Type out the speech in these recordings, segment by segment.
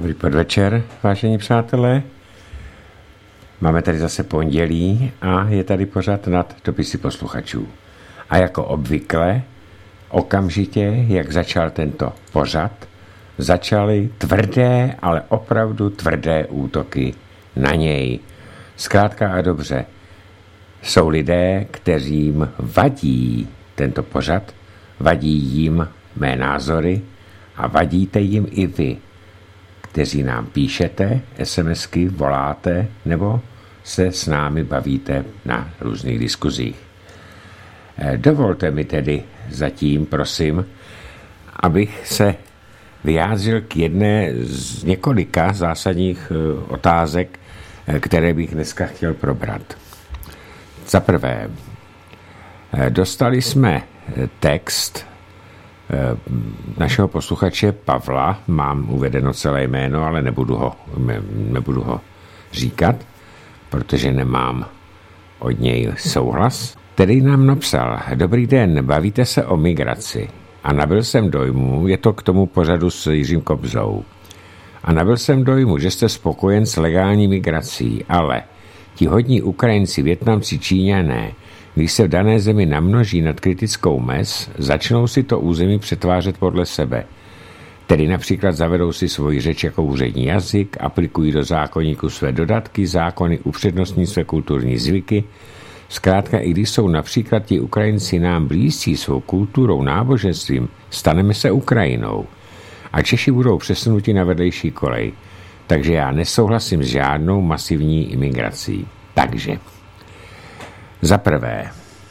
Dobrý podvečer, vážení přátelé. Máme tady zase pondělí a je tady pořad nad dopisy posluchačů. A jako obvykle, okamžitě, jak začal tento pořad, začaly tvrdé, ale opravdu tvrdé útoky na něj. Zkrátka a dobře, jsou lidé, kterým vadí tento pořad, vadí jim mé názory a vadíte jim i vy, kteří nám píšete, SMSky, voláte nebo se s námi bavíte na různých diskuzích. Dovolte mi tedy zatím, prosím, abych se vyjádřil k jedné z několika zásadních otázek, které bych dneska chtěl probrat. Za prvé, dostali jsme text našeho posluchače Pavla, mám uvedeno celé jméno, ale nebudu ho říkat, protože nemám od něj souhlas. Který nám napsal: Dobrý den, bavíte se o migraci. A nabyl jsem dojmu, je to k tomu pořadu s Jiřím Kobzou. A nabyl jsem dojmu, že jste spokojen s legální migrací, ale ti hodní Ukrajinci, Vietnamci, Číňané, když se v dané zemi namnoží nad kritickou mez, začnou si to území přetvářet podle sebe. Tedy například zavedou si svoji řeč jako úřední jazyk, aplikují do zákoníku své dodatky, zákony, upřednostní své kulturní zvyky. Zkrátka, i když jsou například ti Ukrajinci nám blízcí svou kulturou, náboženstvím, staneme se Ukrajinou. A Češi budou přesunuti na vedlejší kolej. Takže já nesouhlasím s žádnou masivní imigrací. Takže za prvé,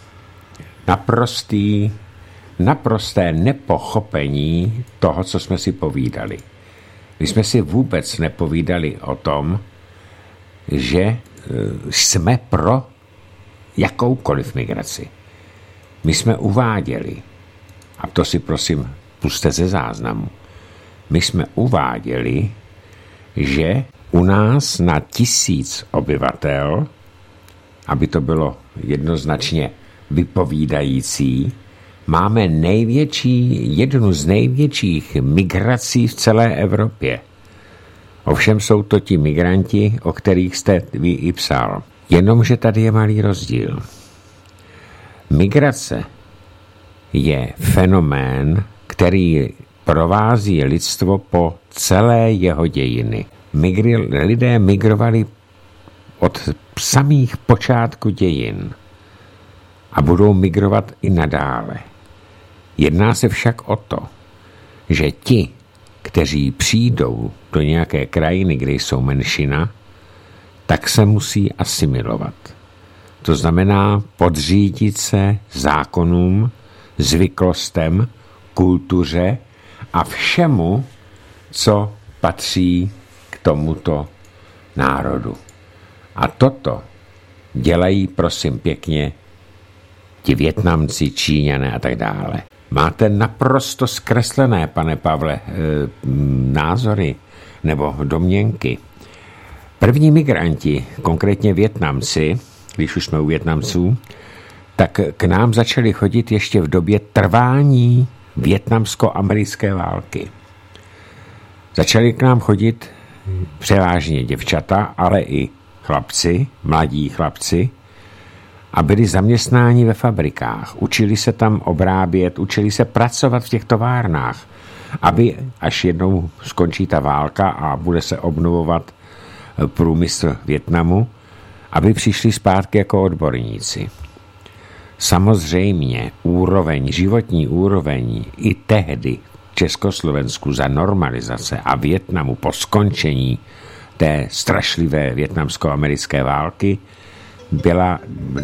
naprosté nepochopení toho, co jsme si povídali. My jsme si vůbec nepovídali o tom, že jsme pro jakoukoliv migraci. My jsme uváděli, a to si prosím pusťte ze záznamu, my jsme uváděli, že u nás na 1000 obyvatel, aby to bylo jednoznačně vypovídající, máme jednu z největších migrací v celé Evropě. Ovšem jsou to ti migranti, o kterých jste vy i psal. Jenomže tady je malý rozdíl. Migrace je fenomén, který provází lidstvo po celé jeho dějiny. Lidé migrovali od samých počátku dějin a budou migrovat i nadále. Jedná se však o to, že ti, kteří přijdou do nějaké krajiny, kde jsou menšina, tak se musí asimilovat. To znamená podřídit se zákonům, zvyklostem, kultuře a všemu, co patří k tomuto národu. A toto dělají, prosím pěkně, ti Vietnamci, Číňané a tak dále. Máte naprosto zkreslené, pane Pavle, názory nebo domněnky. První migranti, konkrétně Vietnamci, když už jsme u Vietnamců, tak k nám začali chodit ještě v době trvání vietnamsko-americké války. Začali k nám chodit převážně děvčata, ale i chlapci, mladí chlapci, a byli zaměstnáni ve fabrikách. Učili se tam obrábět, učili se pracovat v těch továrnách, aby až jednou skončí ta válka a bude se obnovovat průmysl Vietnamu, aby přišli zpátky jako odborníci. Samozřejmě životní úroveň i tehdy v Československu za normalizace a Vietnamu po skončení té strašlivé vietnamsko-americké války byla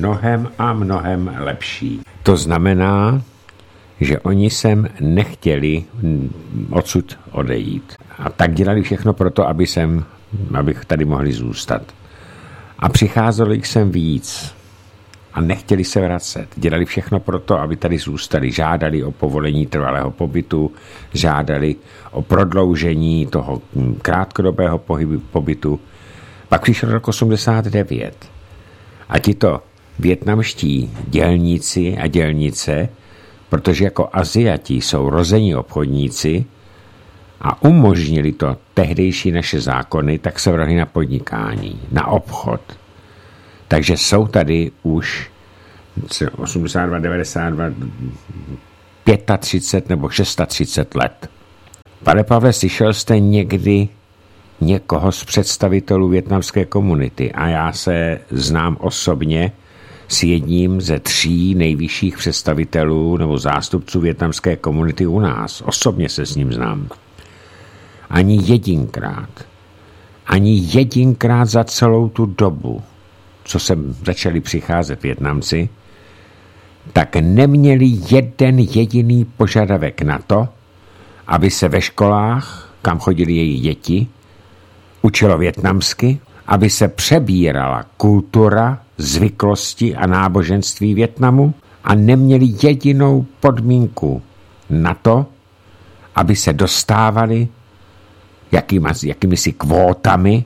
mnohem lepší. To znamená, že oni sem nechtěli odsud odejít. A tak dělali všechno pro to, abych tady mohli zůstat. A přicházelo jich sem víc a nechtěli se vracet. Dělali všechno pro to, aby tady zůstali. Žádali o povolení trvalého pobytu, žádali o prodloužení toho krátkodobého pobytu. Pak přišel rok 89. A tito vietnamští dělníci a dělnice, protože jako Aziati jsou rození obchodníci a umožnili to tehdejší naše zákony, tak se vrhli na podnikání, na obchod. Takže jsou tady už 82, 92, 35 nebo 630 let. Pane Pavle, slyšel jste někdy někoho z představitelů vietnamské komunity? A já se znám osobně s jedním ze 3 nejvyšších představitelů nebo zástupců vietnamské komunity u nás. Osobně se s ním znám. Ani jedinkrát za celou tu dobu, co sem začali přicházet Vietnamci, tak neměli jeden jediný požadavek na to, aby se ve školách, kam chodili jejich děti, učilo vietnamsky, aby se přebírala kultura, zvyklosti a náboženství Vietnamu a neměli jedinou podmínku na to, aby se dostávali jakýmisi kvótami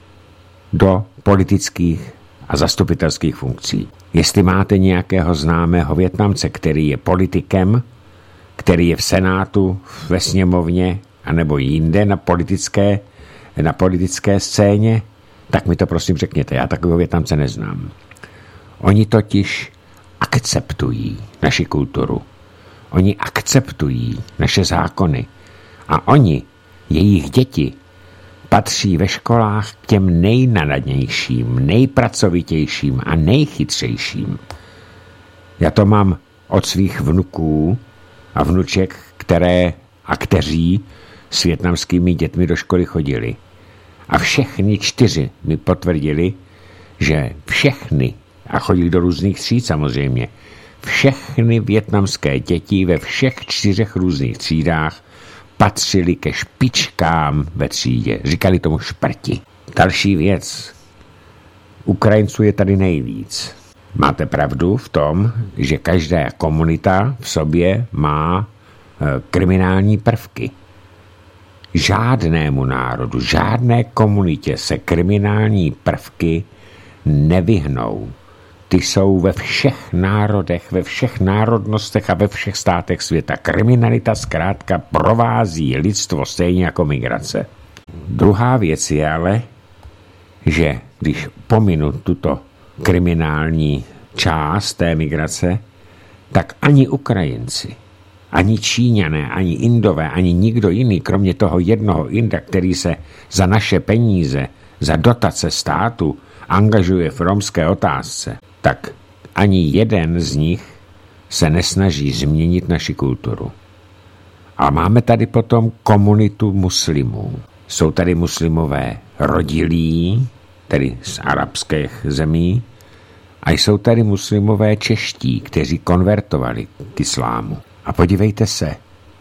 do politických a zastupitelských funkcí. Jestli máte nějakého známého Vietnamce, který je politikem, který je v Senátu, ve sněmovně, anebo jinde na politické scéně, tak mi to prosím řekněte. Já takového Vietnamce neznám. Oni totiž akceptují naši kulturu. Oni akceptují naše zákony. A oni, jejich děti, patří ve školách k těm nejnadnějším, nejpracovitějším a nejchytřejším. Já to mám od svých vnuků a vnuček, kteří s vietnamskými dětmi do školy chodili. A všechny 4 mi potvrdili, že všechny, a chodili do různých tříd samozřejmě, všechny vietnamské děti ve všech 4 různých třídách patřili ke špičkám ve třídě. Říkali tomu šprti. Další věc. Ukrajinců je tady nejvíc. Máte pravdu v tom, že každá komunita v sobě má kriminální prvky. Žádnému národu, žádné komunitě se kriminální prvky nevyhnou. Ty jsou ve všech národech, ve všech národnostech a ve všech státech světa. Kriminalita zkrátka provází lidstvo stejně jako migrace. Druhá věc je ale, že když pominu tuto kriminální část té migrace, tak ani Ukrajinci, ani Číňané, ani Indové, ani nikdo jiný, kromě toho jednoho Inda, který se za naše peníze, za dotace státu angažuje v romské otázce, tak ani jeden z nich se nesnaží změnit naši kulturu. A máme tady potom komunitu muslimů. Jsou tady muslimové rodilí, tedy z arabských zemí, a jsou tady muslimové čeští, kteří konvertovali k islámu. A podívejte se,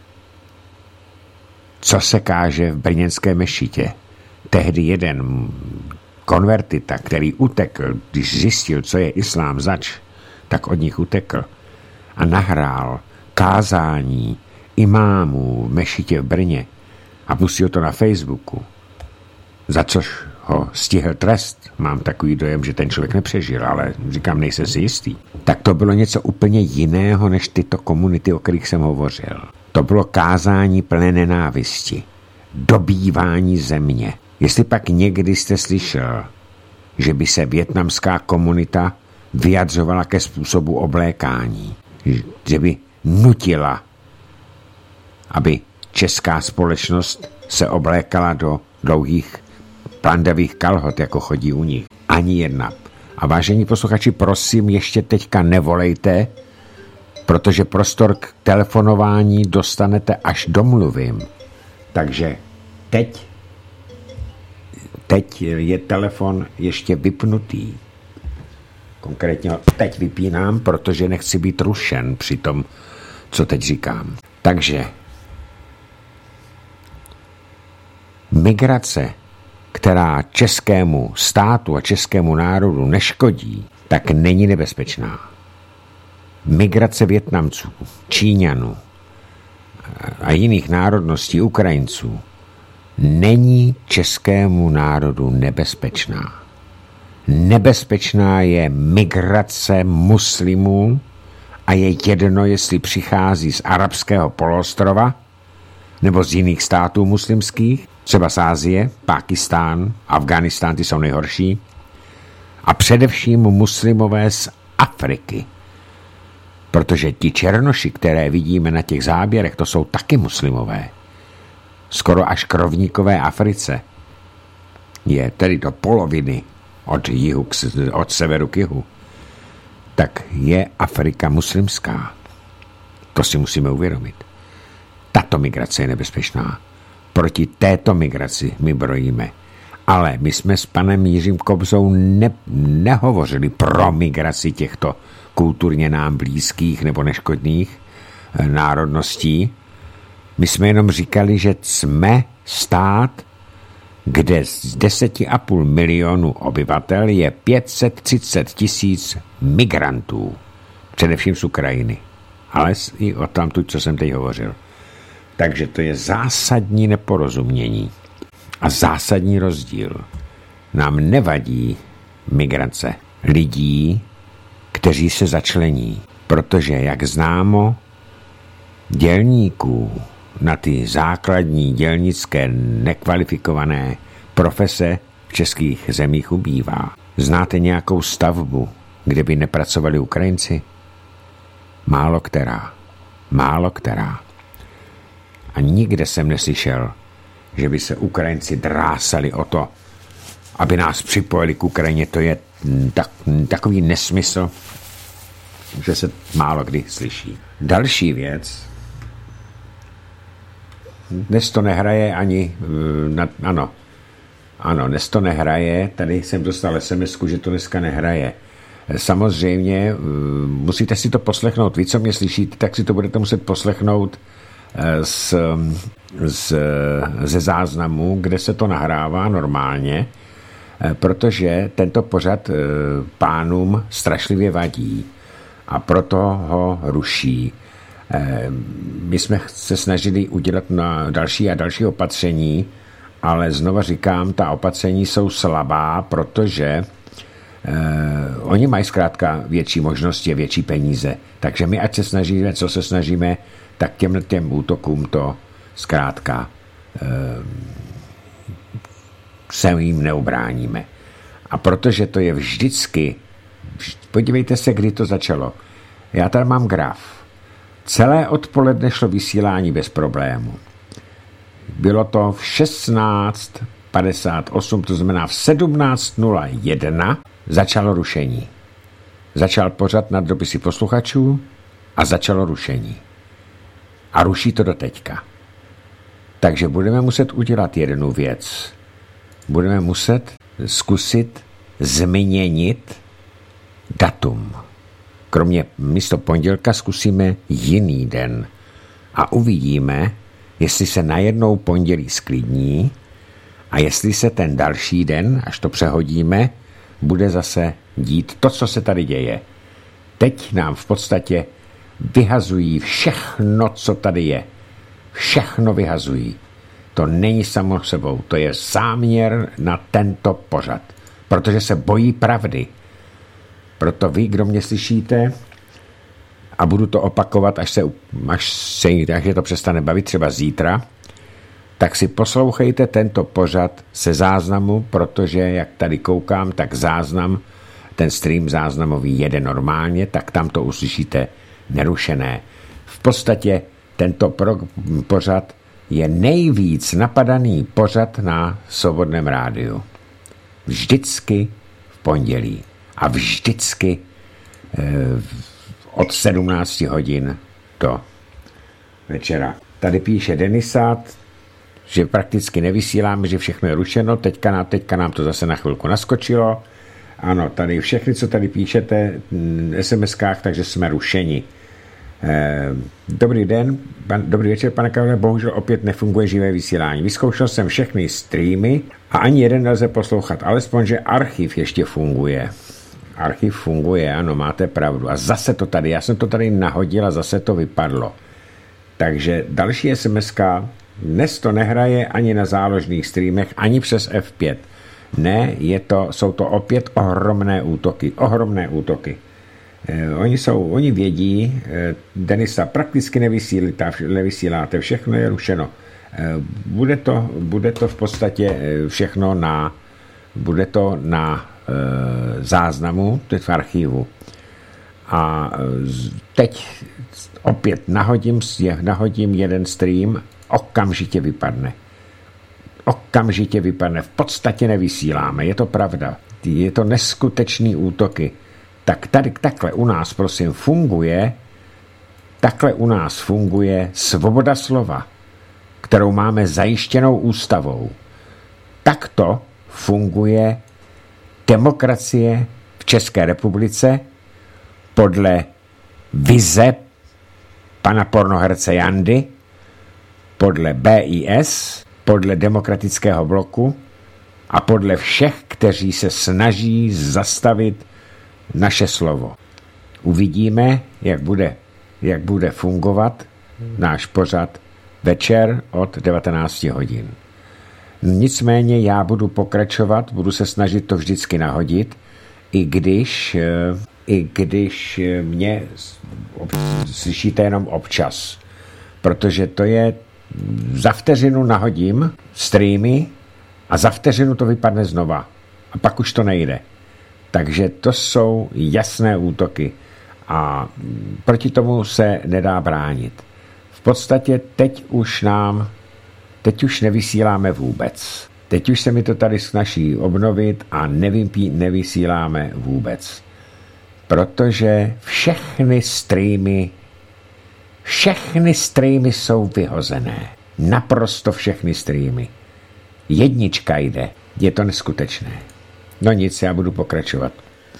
co se káže v brněnské mešitě. Tehdy jeden konvertita, který utekl, když zjistil, co je islám zač, tak od nich utekl a nahrál kázání imámů v mešitě v Brně a pustil to na Facebooku, za což ho stihl trest. Mám takový dojem, že ten člověk nepřežil, ale říkám, nejsem si jistý. Tak to bylo něco úplně jiného, než tyto komunity, o kterých jsem hovořil. To bylo kázání plné nenávisti, dobývání země. Jestli pak někdy jste slyšel, že by se vietnamská komunita vyjadřovala ke způsobu oblékání, že by nutila, aby česká společnost se oblékala do dlouhých plandavých kalhot, jako chodí u nich. Ani jedna. A vážení posluchači, prosím, ještě teďka nevolejte, protože prostor k telefonování dostanete, až domluvím. Takže teď je telefon ještě vypnutý. Konkrétně ho teď vypínám, protože nechci být rušen při tom, co teď říkám. Takže migrace, která českému státu a českému národu neškodí, tak není nebezpečná. Migrace Vietnamců, Číňanů a jiných národností, Ukrajinců, není českému národu nebezpečná. Nebezpečná je migrace muslimů a je jedno, jestli přichází z arabského poloostrova, nebo z jiných států muslimských, třeba z Ázie, Pákistán, Afghánistán, ty jsou nejhorší, a především muslimové z Afriky. Protože ti černoši, které vidíme na těch záběrech, to jsou taky muslimové. Skoro až k rovníkové Africe. Je tedy do poloviny od severu k jihu. Tak je Afrika muslimská. To si musíme uvědomit. Tato migrace je nebezpečná. Proti této migraci my brojíme. Ale my jsme s panem Jiřím Kobzou nehovořili pro migraci těchto kulturně nám blízkých nebo neškodných národností. My jsme jenom říkali, že jsme stát, kde z 10,5 milionu obyvatel je 530 000 migrantů. Především z Ukrajiny. Ale i o tamtud, co jsem teď hovořil. Takže to je zásadní neporozumění a zásadní rozdíl. Nám nevadí migrace lidí, kteří se začlení, protože, jak známo, dělníků na ty základní dělnické nekvalifikované profese v českých zemích ubývá. Znáte nějakou stavbu, kde by nepracovali Ukrajinci? Málo která. A nikde jsem neslyšel, že by se Ukrajinci drásali o to, aby nás připojili k Ukrajině. To je takový nesmysl, že se málo kdy slyší. Další věc. Dnes to nehraje ani... Ano, dnes to nehraje. Tady jsem dostal SMS-ku, že to dneska nehraje. Samozřejmě musíte si to poslechnout. Vy, co mě slyšíte, tak si to budete muset poslechnout ze záznamu, kde se to nahrává normálně, protože tento pořad pánům strašlivě vadí a proto ho ruší. My jsme se snažili udělat na další a další opatření, ale znova říkám, ta opatření jsou slabá, protože oni mají zkrátka větší možnosti, větší peníze. Takže my, ať se snažíme, co se snažíme, tak těm útokům to zkrátka se jim neubráníme. A protože to je vždycky, podívejte se, kdy to začalo. Já tady mám graf. Celé odpoledne šlo vysílání bez problému. Bylo to v 16:58, to znamená v 17:01 začalo rušení. Začal pořad na dopisy posluchačů a začalo rušení. A ruší to do teďka. Takže budeme muset udělat jednu věc. Budeme muset zkusit změnit datum. Kromě místo pondělka zkusíme jiný den. A uvidíme, jestli se najednou pondělí sklidní a jestli se ten další den, až to přehodíme, bude zase dít to, co se tady děje. Teď nám v podstatě vyhazují všechno, co tady je. Všechno vyhazují. To není samo sebou, to je záměr na tento pořad. Protože se bojí pravdy. Proto vy, kdo mě slyšíte, a budu to opakovat, až to přestane bavit, třeba zítra, tak si poslouchejte tento pořad se záznamu, protože jak tady koukám, tak záznam, ten stream záznamový jede normálně, tak tam to uslyšíte nerušené. V podstatě tento pořad je nejvíc napadaný pořad na Svobodném rádiu. Vždycky v pondělí a vždycky od 17 hodin do večera. Tady píše Denisát, že prakticky nevysíláme, že všechno je rušeno, teďka nám to zase na chvilku naskočilo. Ano, tady všechny, co tady píšete SMS-kách, takže jsme rušeni. Dobrý den, dobrý večer, pane Karole, bohužel opět nefunguje živé vysílání. Vyzkoušel jsem všechny streamy a ani jeden nelze poslouchat, alespoň, že archiv ještě funguje. Archiv funguje, ano, máte pravdu. A zase to tady, já jsem to tady nahodil a zase to vypadlo. Takže další SMS-ka, dnes to nehraje ani na záložných streamech, ani přes F5. Ne, jsou to opět ohromné útoky. Oni vědí, Denisa prakticky nevysíláte, všechno je rušeno. Bude to v podstatě všechno bude to na záznamu, teď v archivu. A teď opět nahodím jeden stream, okamžitě vypadne. V podstatě nevysíláme, je to pravda. Je to neskutečný útoky. Tak tady takhle u nás, prosím, funguje svoboda slova, kterou máme zajištěnou ústavou. Takto funguje demokracie v České republice podle vize pana pornoherce Jandy, podle BIS, podle demokratického bloku a podle všech, kteří se snaží zastavit naše slovo. Uvidíme, jak bude fungovat náš pořad večer od 19 hodin. Nicméně já budu pokračovat, budu se snažit to vždycky nahodit, i když mě slyšíte jenom občas. Protože to je, za vteřinu nahodím streamy a za vteřinu to vypadne znova. A pak už to nejde. Takže to jsou jasné útoky. A proti tomu se nedá bránit. V podstatě teď už nevysíláme vůbec. Teď už se mi to tady snaží obnovit a nevysíláme vůbec. Protože všechny streamy jsou vyhozené. Naprosto všechny streamy. Jednička jde. Je to neskutečné. No nic, já budu pokračovat.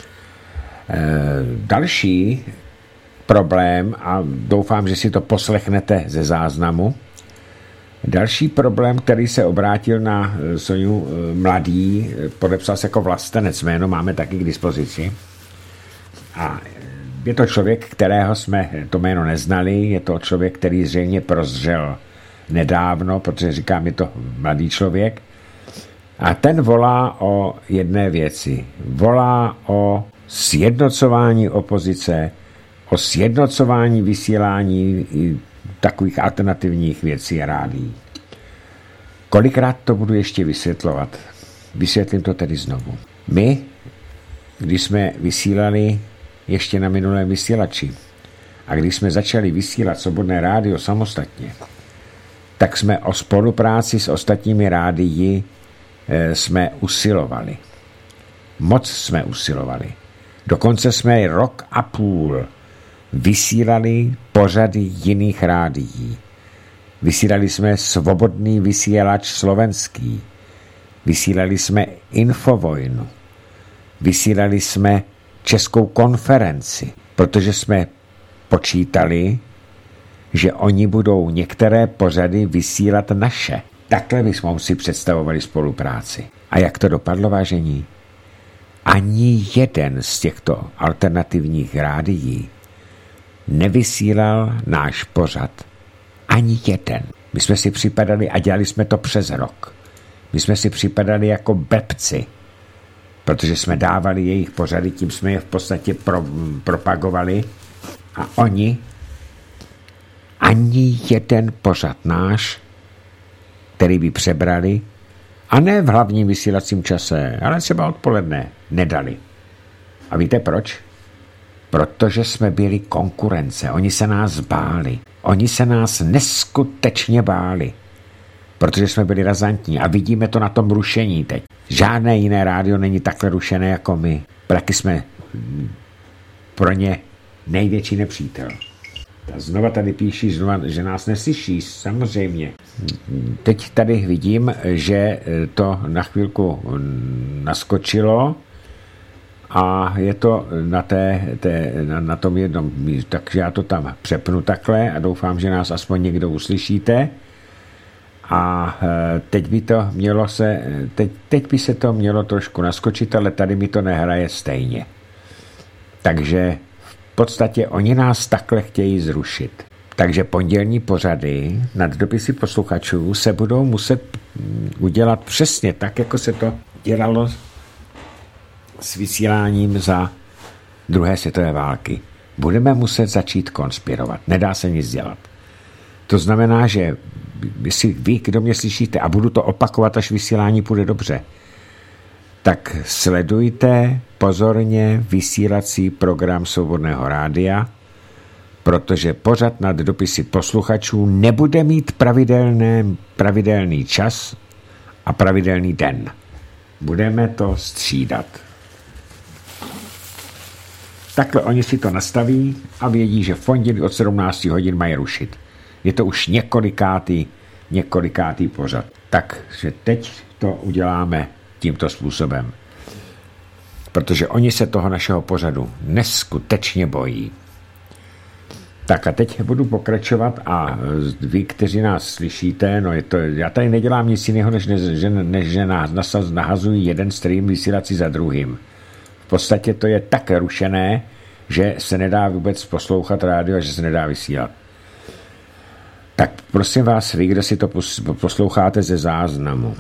Další problém, a doufám, že si to poslechnete ze záznamu, další problém, který se obrátil na Soňu Mladý, podepsal se jako vlastenec, jméno máme taky k dispozici. A je to člověk, kterého jsme to jméno neznali, je to člověk, který zřejmě prozřel nedávno, protože říkám, je to mladý člověk. A ten volá o jedné věci. Volá o sjednocování opozice, o sjednocování vysílání takových alternativních věcí a rádií. Kolikrát to budu ještě vysvětlovat? Vysvětlím to tedy znovu. My, když jsme vysílali ještě na minulém vysílači a když jsme začali vysílat Svobodné rádio samostatně, tak jsme o spolupráci s ostatními rádii jsme usilovali. Moc jsme usilovali. Dokonce jsme rok a půl vysílali pořady jiných rádií. Vysílali jsme Svobodný vysílač slovenský. Vysílali jsme Infovojnu. Vysílali jsme Českou konferenci, protože jsme počítali, že oni budou některé pořady vysílat naše. Takhle bychom si představovali spolupráci. A jak to dopadlo, vážení? Ani jeden z těchto alternativních rádií nevysílal náš pořad. Ani jeden. My jsme si připadali a dělali jsme to přes rok. My jsme si připadali jako blbci, protože jsme dávali jejich pořady, tím jsme je v podstatě propagovali a oni ani jeden pořad náš, který by přebrali, a ne v hlavním vysílacím čase, ale třeba odpoledne, nedali. A víte proč? Protože jsme byli konkurence. Oni se nás báli. Oni se nás neskutečně báli. Protože jsme byli razantní. A vidíme to na tom rušení teď. Žádné jiné rádio není takhle rušené jako my. Taky jsme pro ně největší nepřítel. A znova tady píší, že nás neslyší, samozřejmě. Teď tady vidím, že to na chvilku naskočilo a je to na tom jednom místu, takže já to tam přepnu takhle a doufám, že nás aspoň někdo uslyšíte. A teď by se to mělo trošku naskočit, ale tady mi to nehraje stejně. Takže v podstatě oni nás takhle chtějí zrušit. Takže pondělní pořady nad dopisy posluchačů se budou muset udělat přesně tak, jako se to dělalo s vysíláním za druhé světové války. Budeme muset začít konspirovat. Nedá se nic dělat. To znamená, že jestli vy, kdo mě slyšíte, a budu to opakovat, až vysílání půjde dobře, tak sledujte pozorně vysílací program Svobodného rádia, protože pořad nad dopisy posluchačů nebude mít pravidelný čas a pravidelný den. Budeme to střídat. Takhle oni si to nastaví a vědí, že v pondělí od 17 hodin mají rušit. Je to už několikátý pořad. Takže teď to uděláme tímto způsobem. Protože oni se toho našeho pořadu neskutečně bojí. Tak a teď budu pokračovat a vy, kteří nás slyšíte, no já tady nedělám nic jiného, než že nás nahazují jeden stream vysílací za druhým. V podstatě to je tak rušené, že se nedá vůbec poslouchat rádio a že se nedá vysílat. Tak prosím vás, vy, kdo si to posloucháte ze záznamu.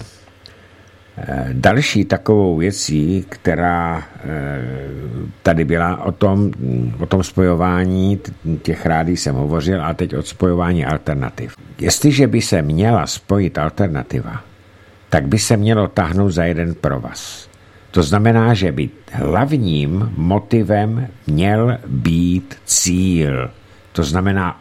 Další takovou věcí, která tady byla o tom spojování těch rádií jsem hovořil, a teď o spojování alternativ. Jestliže by se měla spojit alternativa, tak by se mělo táhnout za jeden provaz. To znamená, že by hlavním motivem měl být cíl. To znamená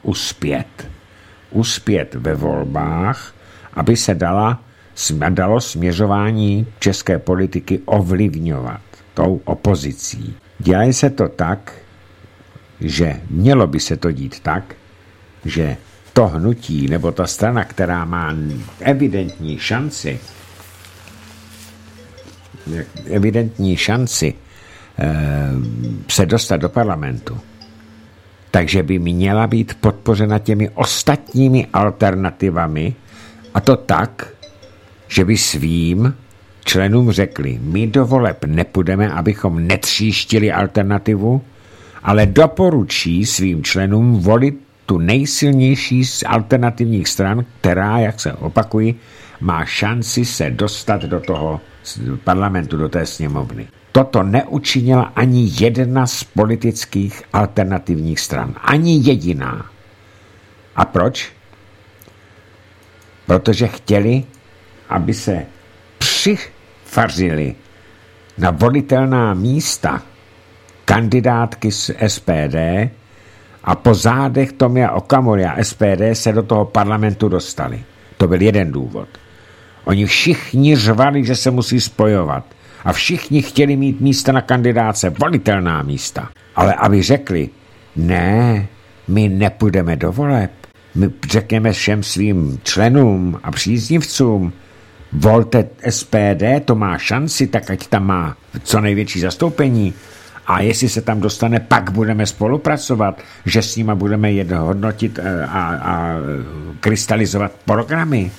uspět ve volbách, aby se dalo směřování české politiky ovlivňovat tou opozicí. Dělá se to tak, že mělo by se to dít tak, že to hnutí nebo ta strana, která má evidentní šanci se dostat do parlamentu, takže by měla být podpořena těmi ostatními alternativami, a to tak, že by svým členům řekli, my do voleb nepůjdeme, abychom netříštili alternativu, ale doporučí svým členům volit tu nejsilnější z alternativních stran, která, jak se opakují, má šanci se dostat do toho parlamentu, do té sněmovny. Toto neučinila ani jedna z politických alternativních stran. Ani jediná. A proč? Protože chtěli, aby se přifařili na volitelná místa kandidátky z SPD a po zádech Tomia Okamury a SPD se do toho parlamentu dostali. To byl jeden důvod. Oni všichni řvali, že se musí spojovat a všichni chtěli mít místa na kandidáce, volitelná místa. Ale aby řekli, ne, my nepůjdeme do voleb, my řekneme všem svým členům a příznivcům, volte SPD, to má šanci, tak ať tam má co největší zastoupení. A jestli se tam dostane, pak budeme spolupracovat, že s nima budeme hodnotit a krystalizovat programy.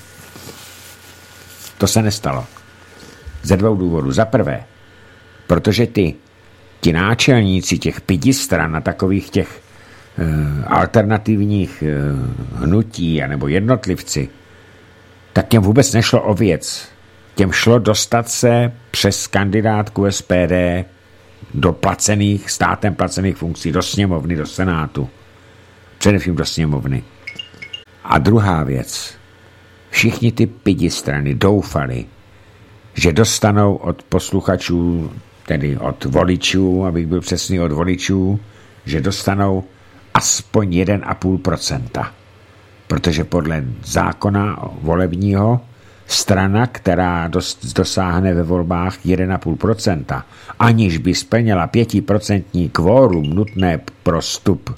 To se nestalo. Ze dvou důvodů. Za prvé, protože ti náčelníci těch 5 stran a takových těch alternativních hnutí anebo jednotlivci, tak těm vůbec nešlo o věc. Těm šlo dostat se přes kandidátku SPD do státem placených funkcí, do sněmovny, do senátu. Především do sněmovny. A druhá věc. Všichni ty 5 strany doufali, že dostanou od posluchačů, tedy od voličů, abych byl přesný, od voličů, že dostanou aspoň 1,5%. Protože podle zákona volebního strana, která dosáhne ve volbách 1,5%, aniž by splnila 5% kvórum nutné pro vstup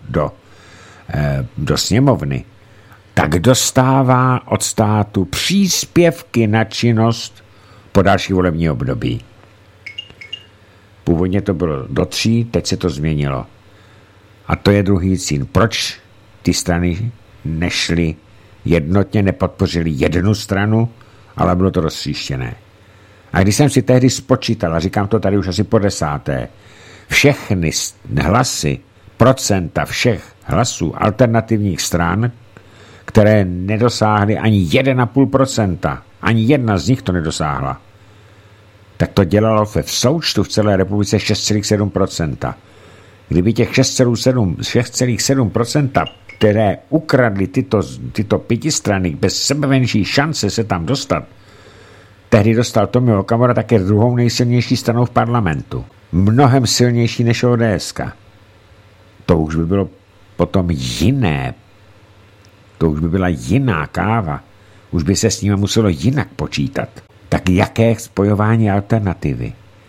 do sněmovny, tak dostává od státu příspěvky na činnost po další volební období. Původně to bylo do 3, teď se to změnilo. A to je druhý cíl. Proč ty strany nešly jednotně, nepodpořili jednu stranu, ale bylo to roztříštěné. A když jsem si tehdy spočítal, a říkám to tady už asi po 10., všechny hlasy, procenta všech hlasů alternativních stran, které nedosáhly ani 1,5%, ani jedna z nich to nedosáhla, tak to dělalo v součtu v celé republice 6,7%. Kdyby těch 6,7% které ukradly tyto pětistrany bez sebemenší šance se tam dostat, tehdy dostal Tomio Okamura také druhou nejsilnější stranou v parlamentu. Mnohem silnější než ODSka. To už by bylo potom jiné. To už by byla jiná káva. Už by se s nimi muselo jinak počítat. Tak jaké spojování alternativy?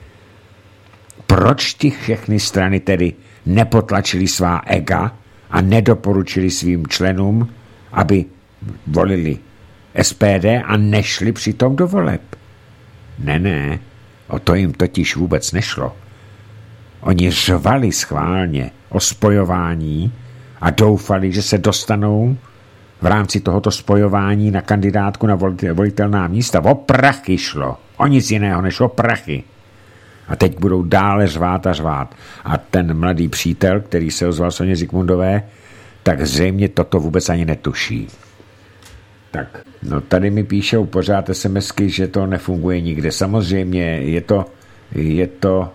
Proč ty všechny strany tedy nepotlačili svá ega a nedoporučili svým členům, aby volili SPD a nešli přitom do voleb? Ne, o to jim totiž vůbec nešlo. Oni řvali schválně o spojování a doufali, že se dostanou v rámci tohoto spojování na kandidátku na volitelná místa. O prachy šlo. O nic jiného než o prachy. A teď budou dále řvát a řvát. A ten mladý přítel, který se ozval Soně Zikmundové, tak zřejmě toto vůbec ani netuší. Tak, no tady mi píšou pořád SMSky, že to nefunguje nikde. Samozřejmě je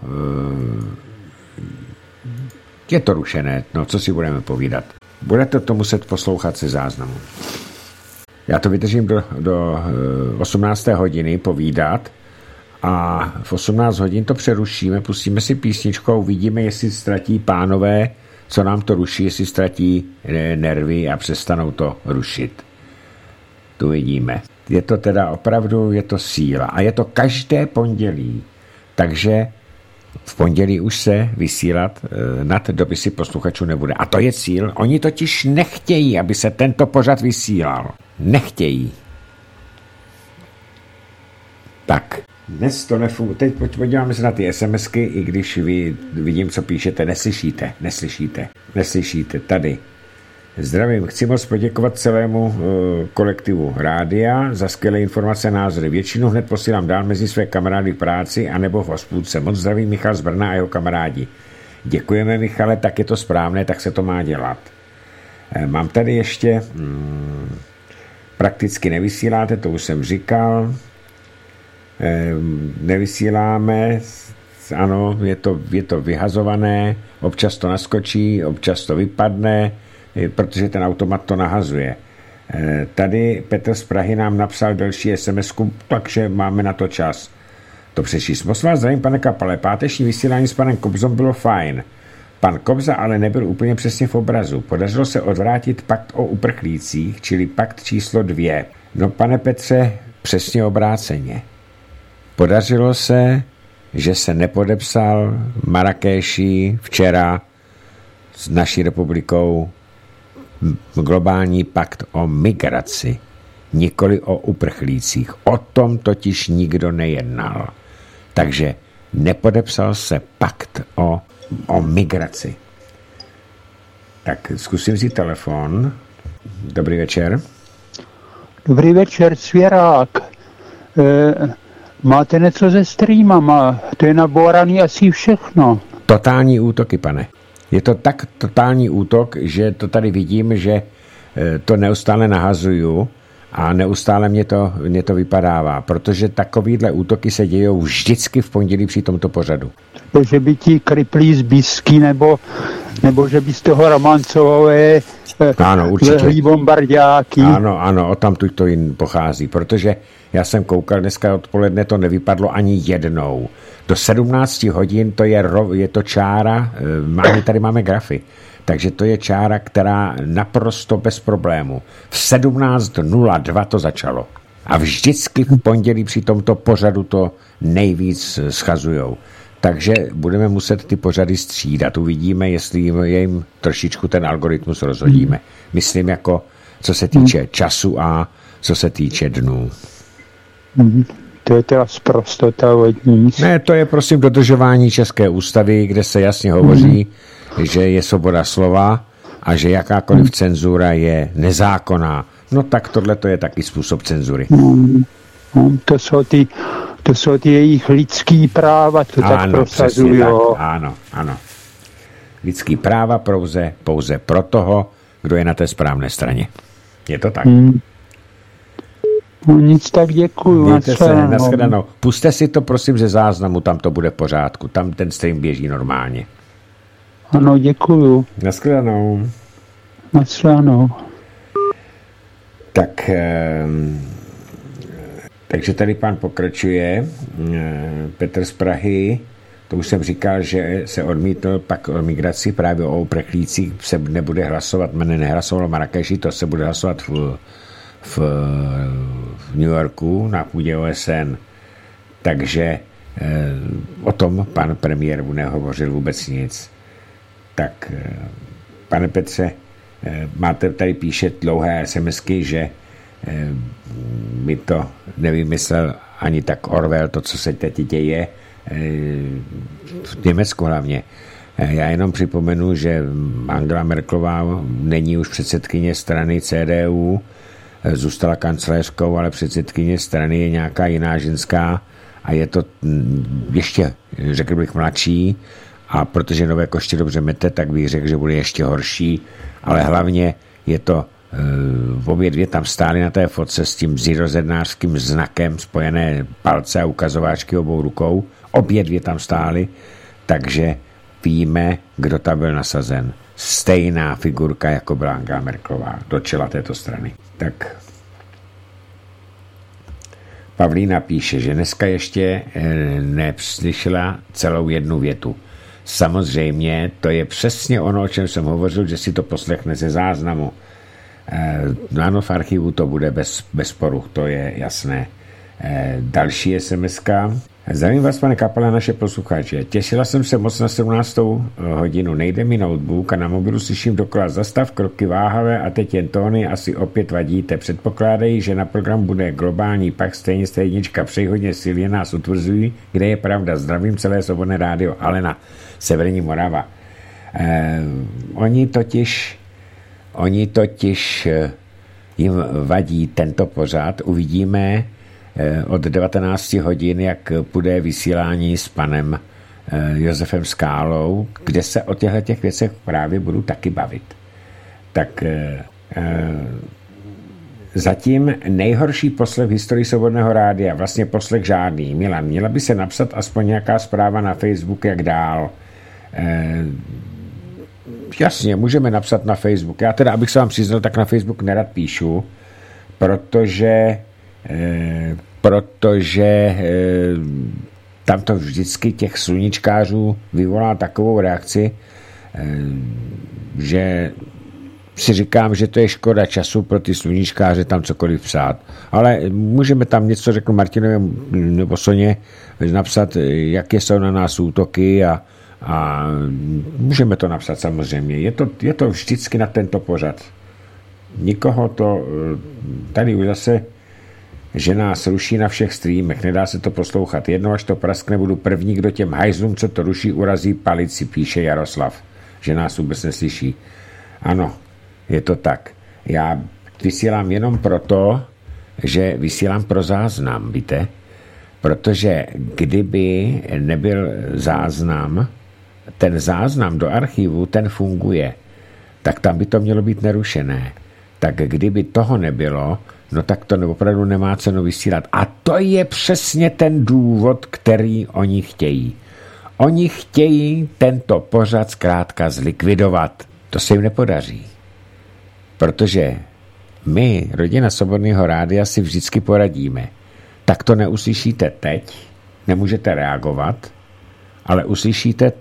to rušené. No, co si budeme povídat? Budete to muset poslouchat se záznamu. Já to vydržím do 18. hodiny povídat a v 18 hodin to přerušíme, pustíme si písničku a uvidíme, jestli ztratí pánové, co nám to ruší, jestli ztratí nervy a přestanou to rušit. Tu vidíme. Je to teda opravdu, je to síla a je to každé pondělí. Takže v pondělí už se vysílat nad dopisy posluchačů nebude. A to je cíl. Oni totiž nechtějí, aby se tento pořad vysílal. Nechtějí. Tak, dnes to nefunguje. Teď podíváme se na ty SMSky, i když vy vidím, co píšete. Neslyšíte. Tady. Zdravím, chci moc poděkovat celému kolektivu rádia za skvělé informace a názory. Většinu hned posílám dál mezi své kamarády v práci anebo v hospůdce. Moc zdravím Michal z Brna a jeho kamarádi. Děkujeme, Michale, tak je to správné, tak se to má dělat. Mám tady ještě prakticky nevysíláte, to už jsem říkal. Nevysíláme, ano, je to vyhazované, občas to naskočí, občas to vypadne, protože ten automat to nahazuje. Tady Petr z Prahy nám napsal další SMS-ku, takže máme na to čas. To přečíst. Moc vás zdravím, pane Kapale. Páteční vysílání s panem Kobzou bylo fajn. Pan Kobza ale nebyl úplně přesně v obrazu. Podařilo se odvrátit pakt o uprchlících, čili pakt číslo 2. No, pane Petře, přesně obráceně. Podařilo se, že se nepodepsal Marrakeši včera s naší republikou globální pakt o migraci, nikoli o uprchlících. O tom totiž nikdo nejednal. Takže nepodepsal se pakt o migraci. Tak zkusím si telefon. Dobrý večer. Dobrý večer, Svěrák. Máte něco se streamama? To je naboraný asi všechno. Totální útoky, pane. Je to tak totální útok, že to tady vidím, že to neustále nahazuju a neustále mě to vypadává, protože takovýhle útoky se dějou vždycky v pondělí při tomto pořadu. Že by ti kryplí z Bisky, nebo že by z toho Romancové lehli bombardáky. Ano, o tamtud to jim pochází, protože já jsem koukal, dneska odpoledne to nevypadlo ani jednou. Do 17 hodin je to čára, tady máme grafy, takže to je čára, která naprosto bez problému. V 17:02 to začalo. A vždycky v pondělí při tomto pořadu to nejvíc schazujou. Takže budeme muset ty pořady střídat. Uvidíme, jestli jim trošičku ten algoritmus rozhodíme. Myslím jako co se týče času a co se týče dnů. To je teda sprostota od nic. Ne, to je prosím dodržování České ústavy, kde se jasně hovoří, že je svoboda slova a že jakákoliv cenzura je nezákonná. No tak tohle to je taky způsob cenzury. To jsou ty jejich lidský práva, to tak prosazují. Ano. Lidský práva pouze pro toho, kdo je na té správné straně. Je to tak? No nic, tak děkuju. Mějte se, nashledanou. Puste si to prosím ze záznamu, tam to bude v pořádku. Tam ten stream běží normálně. Ano, děkuju. Nashledanou. Nasláno. Tak, takže tady pán pokračuje. Petr z Prahy, to už jsem říkal, že se odmítl pak o migraci, právě o uprchlících se nebude hlasovat, nehlasovalo v Marrakeši, to se bude hlasovat v New Yorku na půdě OSN. Takže o tom pan premiér nehovořil vůbec nic. Tak, pane Petře, máte tady píše dlouhé SMSky, že mi to nevymyslel ani tak Orwell, to, co se teď děje v Německu hlavně. Já jenom připomenu, že Angela Merkelová není už předsedkyně strany CDU, zůstala kancléřkou, ale předsedkyně strany je nějaká jiná ženská a je to ještě, řekl bych, mladší, a protože nové koště dobře mete, tak bych řekl, že bude ještě horší, ale hlavně je to obě dvě tam stály na té fotce s tím zírozednářským znakem, spojené palce a ukazováčky obou rukou. Obě dvě tam stály, takže víme, kdo tam byl nasazen. Stejná figurka, jako byla Angela Merkelová do čela této strany. Tak Pavlína píše, že dneska ještě nepslyšela celou jednu větu. Samozřejmě, to je přesně ono, o čem jsem hovořil, že si to poslechne ze záznamu. Ano, v archivu to bude bez sporu, to je jasné. Další SMS-ka. Zdravím vás, pane Kapale, naše posluchače. Těšila jsem se moc na 17. hodinu. Nejde mi notebook a na mobilu slyším dokola zastav, kroky váhavé a teď jen tóny asi opět vadíte. Předpokládají, že na program bude globální pak stejně jednička. Přeji hodně sil, jen nás utvrzují, kde je pravda. Zdravím celé Svobodné rádio. Alena, Severní Morava. Oni totiž jim vadí tento pořad. Uvidíme od 19 hodin, jak půjde vysílání s panem Josefem Skálou, kde se o těchto věcech právě budu taky bavit. Tak zatím nejhorší poslech v historii Svobodného rádia, vlastně poslech žádný. Milan, měla by se napsat aspoň nějaká zpráva na Facebook, jak dál. Jasně, můžeme napsat na Facebook. Já teda, abych se vám přiznal, tak na Facebook nerad píšu, protože tam to vždycky těch sluníčkářů vyvolá takovou reakci, že si říkám, že to je škoda času pro ty sluníčkáře tam cokoliv psát. Ale můžeme tam něco, řeknu Martinovi nebo Soně, napsat, jaké jsou na nás útoky a můžeme to napsat samozřejmě. Je to vždycky na tento pořad. Nikoho to tady už zase, že nás ruší na všech streamech, nedá se to poslouchat. Jednou, až to praskne, budu první, kdo těm hajzlům, co to ruší, urazí palici, píše Jaroslav, že nás vůbec neslyší. Ano, je to tak. Já vysílám jenom proto, že vysílám pro záznam, víte? Protože kdyby nebyl záznam, ten záznam do archivu, ten funguje, tak tam by to mělo být nerušené. Tak kdyby toho nebylo, no tak to opravdu nemá cenu vysílat. A to je přesně ten důvod, který oni chtějí. Oni chtějí tento pořad zkrátka zlikvidovat. To se jim nepodaří. Protože my, rodina Svobodného rádia, si vždycky poradíme. Tak to neuslyšíte teď, nemůžete reagovat, ale uslyšíte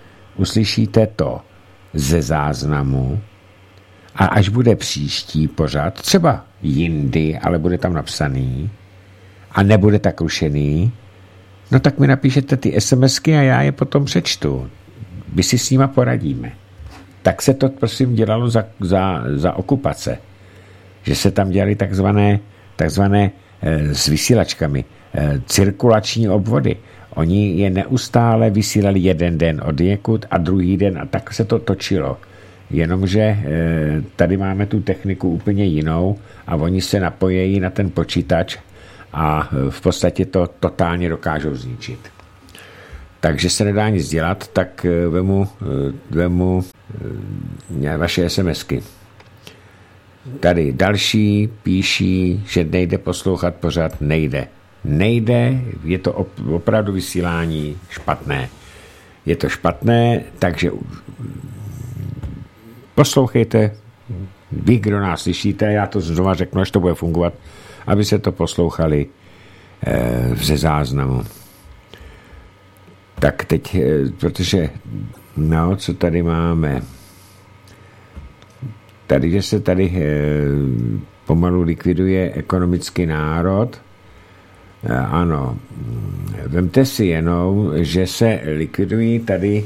to ze záznamu a až bude příští pořad, třeba jindy, ale bude tam napsaný a nebude tak rušený, no tak mi napíšete ty SMSky a já je potom přečtu. My si s nima poradíme. Tak se to prosím dělalo za okupace, že se tam dělali takzvané s vysílačkami cirkulační obvody. Oni je neustále vysílali jeden den od někud a druhý den a tak se to točilo. Jenomže tady máme tu techniku úplně jinou a oni se napojejí na ten počítač a v podstatě to totálně dokážou zničit. Takže se nedá nic dělat, tak vemu vaše SMSky. Tady další píší, že nejde poslouchat pořád, nejde, je to opravdu vysílání špatné. Je to špatné, takže poslouchejte Vy, kdo nás slyšíte, já to znova řeknu, až to bude fungovat, aby se to poslouchali ze záznamu. Tak teď, protože, no, co tady máme? Tady, že se tady pomalu likviduje ekonomický národ. Ano, vemte si jenom, že se likvidují tady,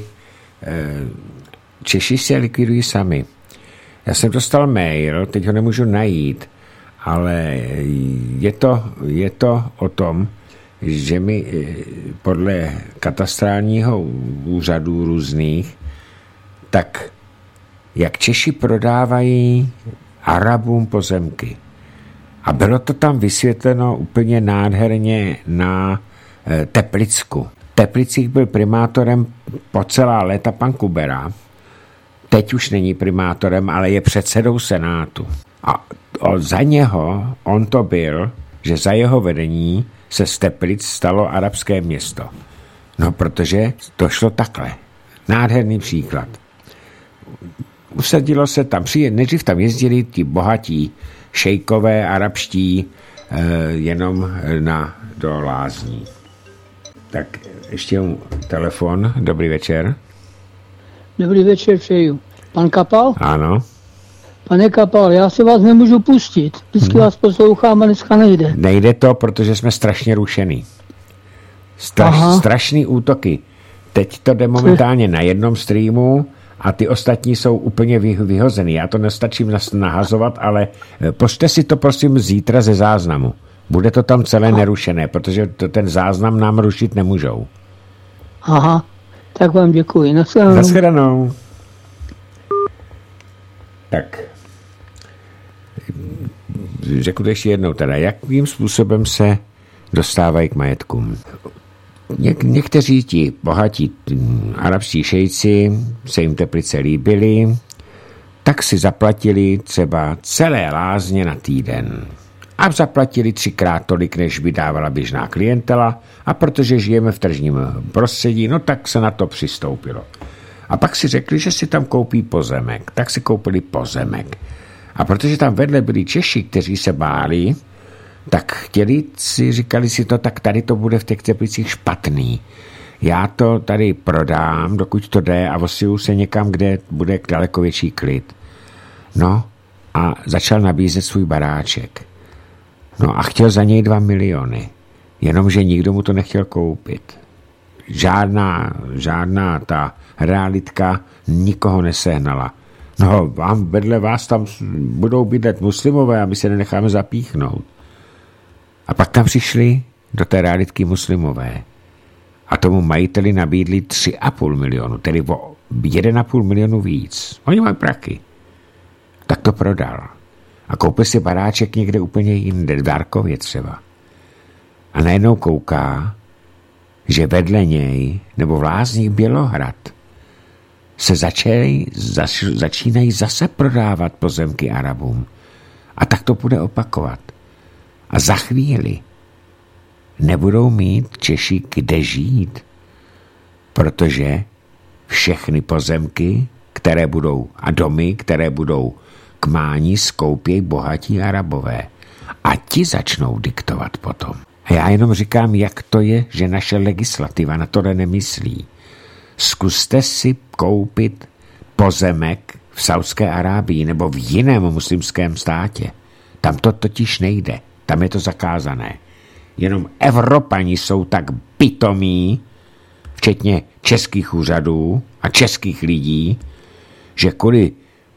Češi se likvidují sami. Já jsem dostal mail, teď ho nemůžu najít, ale je to o tom, že mi podle katastrálního úřadu různých, tak jak Češi prodávají Arabům pozemky. A bylo to tam vysvětleno úplně nádherně na Teplicku. V Teplicích byl primátorem po celá léta pan Kubera. Teď už není primátorem, ale je předsedou Senátu. A za něho on to byl, že za jeho vedení se z Teplic stalo arabské město. No, protože to šlo takhle. Nádherný příklad. Usadilo se tam, nejdřív tam jezdili ti bohatí šejkové, arabští, jenom do lázní. Tak ještě telefon. Dobrý večer. Dobrý večer přeju. Pan Kapal? Ano. Pane Kapal, já se vás nemůžu pustit. Vždycky vás poslouchám a dneska nejde. Nejde to, protože jsme strašně rušený. Strašný útoky. Teď to jde momentálně na jednom streamu a ty ostatní jsou úplně vyhozený. Já to nestačím nahazovat, ale pošlte si to prosím zítra ze záznamu. Bude to tam celé nerušené, protože ten záznam nám rušit nemůžou. Aha, tak vám děkuji. Nashledanou. Tak. Řeknu to ještě jednou teda. Jakým způsobem se dostávají k majetkům? Někteří ti bohatí arabští šejci se jim Teplice líbily, tak si zaplatili třeba celé lázně na týden. A zaplatili 3x tolik, než by dávala běžná klientela, a protože žijeme v tržním prostředí, no tak se na to přistoupilo. A pak si řekli, že si tam koupí pozemek. Tak si koupili pozemek. A protože tam vedle byli Češi, kteří se báli, tak říkali si to, tak tady to bude v těch Teplicích špatný. Já to tady prodám, dokud to jde, a osiju se někam, kde bude daleko větší klid. No a začal nabízet svůj baráček. No a chtěl za něj 2 miliony. Jenomže nikdo mu to nechtěl koupit. Žádná ta realitka nikoho nesehnala. No, vedle vás tam budou bydlet muslimové a my se nenecháme zapíchnout. A pak tam přišli do té realitky muslimové. A tomu majiteli nabídli 3,5 milionu, tedy o 1,5 milionu víc. Oni mají prachy. Tak to prodal. A koupil si baráček někde úplně jinde, v Dárkově třeba. A najednou kouká, že vedle něj, nebo v Lázních Bělohrad, se začínají zase prodávat pozemky Arabům. A tak to bude opakovat. A za chvíli nebudou mít Češi kde žít, protože všechny pozemky, které budou, a domy, které budou k mání, skoupějí bohatí Arabové. A ti začnou diktovat potom. A já jenom říkám, jak to je, že naše legislativa na tohle nemyslí. Zkuste si koupit pozemek v Saudské Arábii nebo v jiném muslimském státě. Tam to totiž nejde. Tam je to zakázané. Jenom Evropani jsou tak pitomí, včetně českých úřadů a českých lidí, že kvůli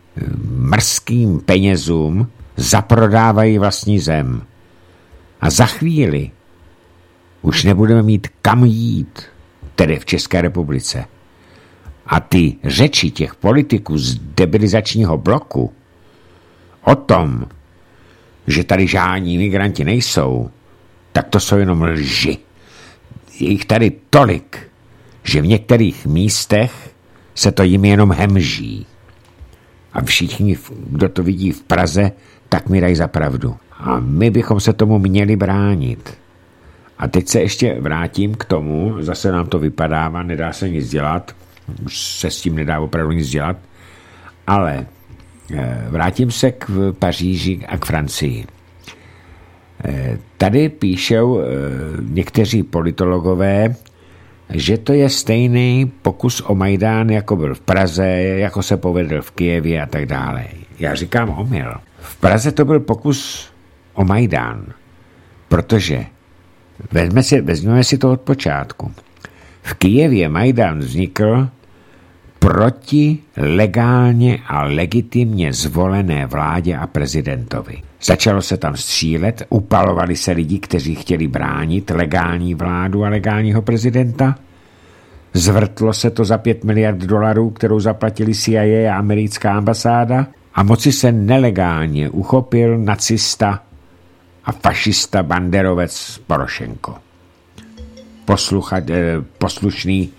mrzkým penězům zaprodávají vlastní zem. A za chvíli už nebudeme mít kam jít, tedy v České republice. A ty řeči těch politiků z debilizačního bloku o tom, že tady žádní migranti nejsou, tak to jsou jenom lži. Je jich tady tolik, že v některých místech se to jim jenom hemží. A všichni, kdo to vidí v Praze, tak mi dají za pravdu. A my bychom se tomu měli bránit. A teď se ještě vrátím k tomu, zase nám to vypadává, nedá se nic dělat, už se s tím nedá opravdu nic dělat, ale vrátím se k Paříži a k Francii. Tady píšou někteří politologové, že to je stejný pokus o Majdán, jako byl v Praze, jako se povedl v Kyjevě a tak dále. Já říkám omyl. V Praze to byl pokus o Majdán, protože vezmeme si to od počátku. V Kyjevě Majdán vznikl proti legálně a legitimně zvolené vládě a prezidentovi. Začalo se tam střílet, upalovali se lidi, kteří chtěli bránit legální vládu a legálního prezidenta. Zvrtlo se to za $5 miliard, kterou zaplatili CIA a americká ambasáda, a moci se nelegálně uchopil nacista a fašista banderovec Porošenko. Poslušný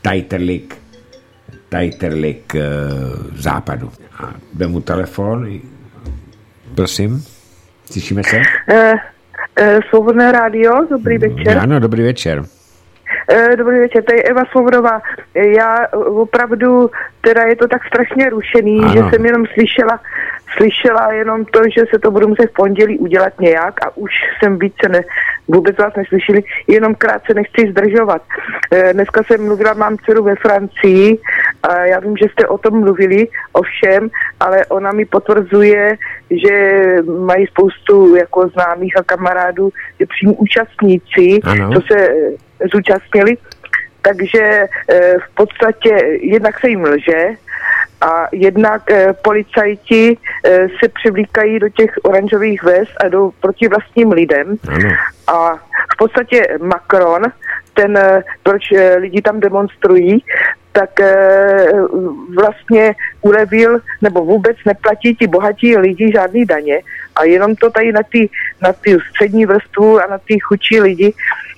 tajterlik západu. A jde mu telefon. Prosím, slyšíme se? Svobodné rádio, dobrý večer. Ano, dobrý večer. Dobrý večer, tady Eva Svobodová. Já opravdu, teda je to tak strašně rušený, ano, že jsem jenom slyšela jenom to, že se to budu muset v pondělí udělat nějak a už jsem více vůbec vás neslyšeli, jenom krátce nechci zdržovat. Dneska jsem mluvila, mám dceru ve Francii a já vím, že jste o tom mluvili, ovšem, ale ona mi potvrzuje, že mají spoustu jako známých a kamarádů, že přímo účastníci, co se zúčastnili, takže v podstatě jednak se jim lže a jednak policajti se přivlíkají do těch oranžových vest a jdou proti vlastním lidem. A v podstatě Macron, ten, proč lidi tam demonstrují, tak vlastně ulevil, nebo vůbec neplatí ti bohatí lidi žádný daně a jenom to tady na ty střední vrstvu a na ty chudší lidi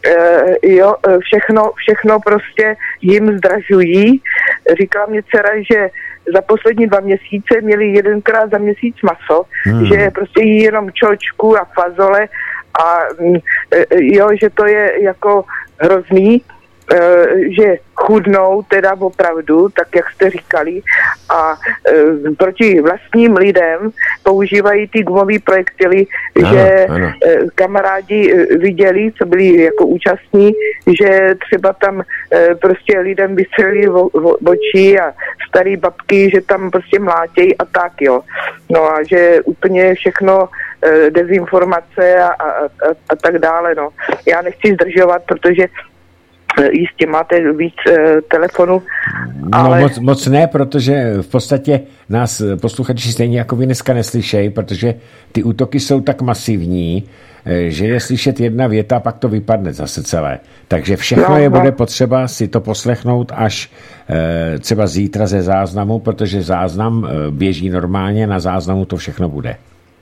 všechno prostě jim zdražují. Říkala mě dcera, že za poslední 2 měsíce měli 1krát za měsíc maso, že prostě jí jenom čočku a fazole a že to je jako hrozný, že chudnou teda opravdu, tak jak jste říkali, a proti vlastním lidem používají ty gumové projektily, že kamarádi viděli, co byli jako účastní, že třeba tam prostě lidem vystřelili oči a starý babky, že tam prostě mlátějí a tak, jo. No a že úplně všechno dezinformace a tak dále, no. Já nechci zdržovat, protože jistě máte víc telefonů. Ale... No moc ne, protože v podstatě nás posluchači stejně jako vy dneska neslyšejí, protože ty útoky jsou tak masivní, že je slyšet jedna věta, pak to vypadne zase celé. Takže všechno bude potřeba si to poslechnout až třeba zítra ze záznamu, protože záznam běží normálně, na záznamu to všechno bude.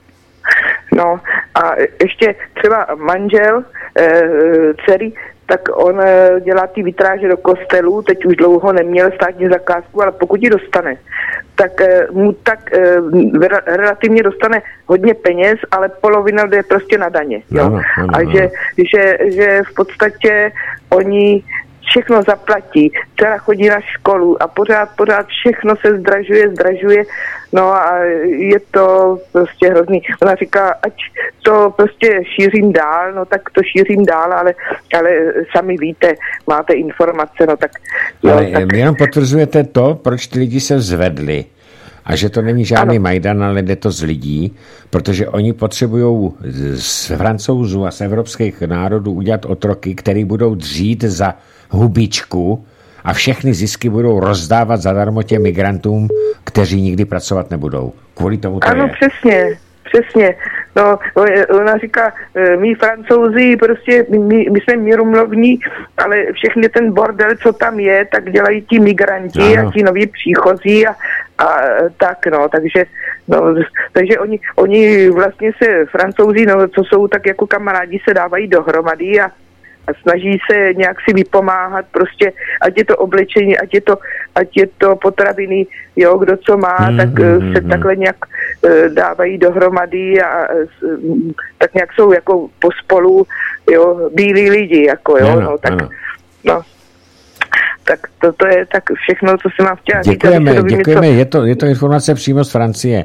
No a ještě třeba manžel dcery, tak on dělá ty vitráže do kostelů, teď už dlouho neměl státní zakázku, ale pokud ji dostane, tak mu tak relativně dostane hodně peněz, ale polovina jde prostě na daně. Jo? Ano. A že v podstatě oni všechno zaplatí, dcera chodí na školu a pořád všechno se zdražuje, no a je to prostě hrozný. Ona říká, ať to prostě šířím dál, no tak to šířím dál, ale sami víte, máte informace, no tak... Ale tak... jenom potvrzujete to, proč ty lidi se zvedli. A že to není žádný Majdan, ale jde to z lidí, protože oni potřebují z Francouzů a z evropských národů udělat otroky, který budou dřít za hubičku a všechny zisky budou rozdávat zadarmo těm migrantům, kteří nikdy pracovat nebudou. Kvůli tomu to je. Přesně. No, ona říká, my Francouzi prostě, my jsme mírumilovní, ale všechny ten bordel, co tam je, tak dělají ti migranti a ti noví příchozí a tak, no, takže oni vlastně se Francouzi, no, co jsou tak jako kamarádi, se dávají dohromady a snaží se nějak si vypomáhat, prostě, ať je to oblečení, ať je to potraviny, jo, kdo co má, tak se takhle nějak dávají dohromady a tak nějak jsou jako pospolu, jo, bílí lidi, jako, jo, no, tak, no. Tak to je tak všechno, co jsem vám chtěla říct. Děkujeme, je to informace přímo z Francie.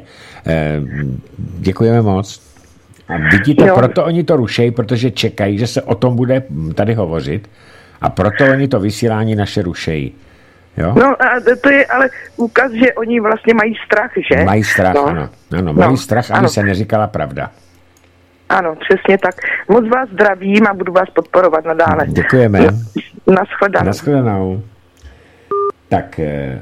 Děkujeme moc. A vidíte, proto oni to rušejí, protože čekají, že se o tom bude tady hovořit a proto oni to vysílání naše rušejí. Jo? No a to je ale úkaz, že oni vlastně mají strach, že? Mají strach, ano, mají strach, aby se neříkala pravda. Ano, přesně tak. Moc vás zdravím a budu vás podporovat nadále. Děkujeme. Naschledanou. Naschledanou. Tak,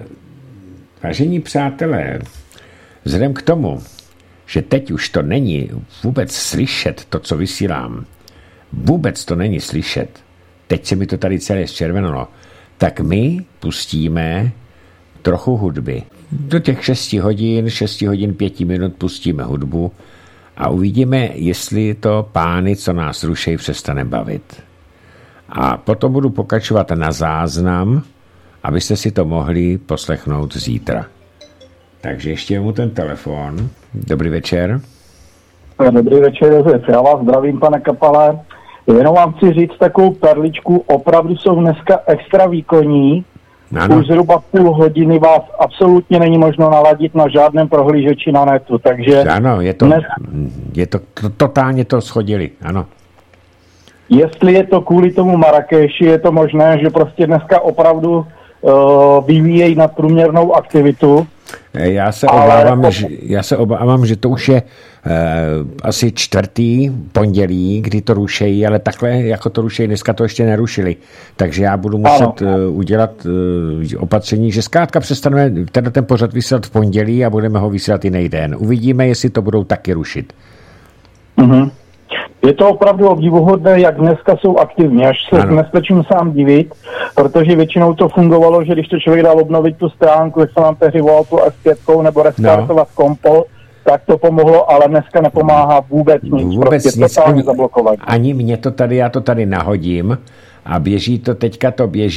vážení přátelé, vzhledem k tomu, že teď už to není vůbec slyšet, to, co vysílám, vůbec to není slyšet, teď se mi to tady celé zčervenalo, tak my pustíme trochu hudby. Do těch 6 hodin 5 minut pustíme hudbu a uvidíme, jestli to pány, co nás rušejí, přestane bavit. A potom budu pokračovat na záznam, abyste si to mohli poslechnout zítra. Takže ještě mu ten telefon. Dobrý večer. Dobrý večer, Josef. Já vás zdravím, pane Kapale. Jenom vám chci říct takovou perličku. Opravdu jsou dneska extra výkonní. Ano. Už zhruba půl hodiny vás absolutně není možno naladit na žádném prohlížeči na netu. Takže ano, je to totálně to shodili, ano. Jestli je to kvůli tomu Marrakeši, je to možné, že prostě dneska opravdu vyvíjejí nadprůměrnou aktivitu. Já se obávám, že to už je asi 4. pondělí, kdy to rušejí, ale takhle, jako to rušejí, dneska to ještě nerušili. Takže já budu muset udělat opatření, že zkrátka přestaneme ten pořad vysílat v pondělí a budeme ho vysílat jiný den. Uvidíme, jestli to budou taky rušit. Mhm. Je to opravdu obdivuhodné, jak dneska jsou aktivní, až se nestačím sám divit, protože většinou to fungovalo, že když to člověk dal obnovit tu stránku, jak se nám tehdy volal tu S5 nebo restartovat kompol, tak to pomohlo, ale dneska nepomáhá vůbec nic. Vůbec prostě nic, totálně zablokovat. Ani mě to tady, já to tady nahodím a běží to, teďka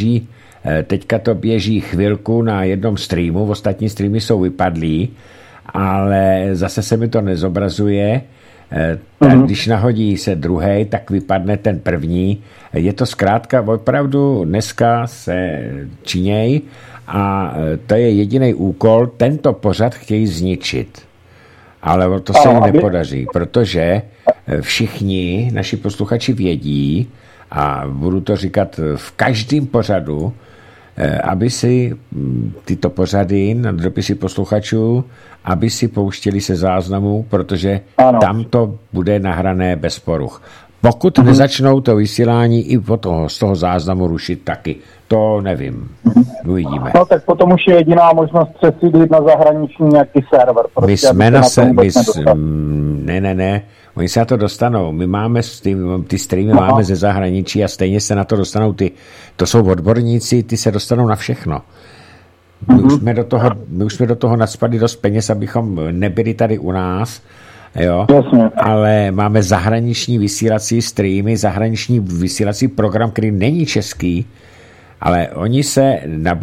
to běží chvilku na jednom streamu, ostatní streamy jsou vypadlí, ale zase se mi to nezobrazuje. Když nahodí se druhý, tak vypadne ten první. Je to zkrátka opravdu dneska se činěj a to je jediný úkol, tento pořad chtějí zničit. Ale to se jim nepodaří, protože všichni naši posluchači vědí a budu to říkat v každém pořadu, aby si tyto pořady na dopisy posluchačů, aby si pouštěli se záznamu, protože tam to bude nahrané bez poruch. Pokud nezačnou to vysílání i z toho záznamu rušit taky, to nevím. Uvidíme. No tak potom už je jediná možnost přesídlit na zahraniční nějaký server. Ne. Oni se na to dostanou. My máme ty streamy máme ze zahraničí a stejně se na to dostanou to jsou odborníci, ty se dostanou na všechno. My už jsme do toho nadspadli dost peněz, abychom nebyli tady u nás, jo? Ale máme zahraniční vysílací streamy, zahraniční vysílací program, který není český, ale oni se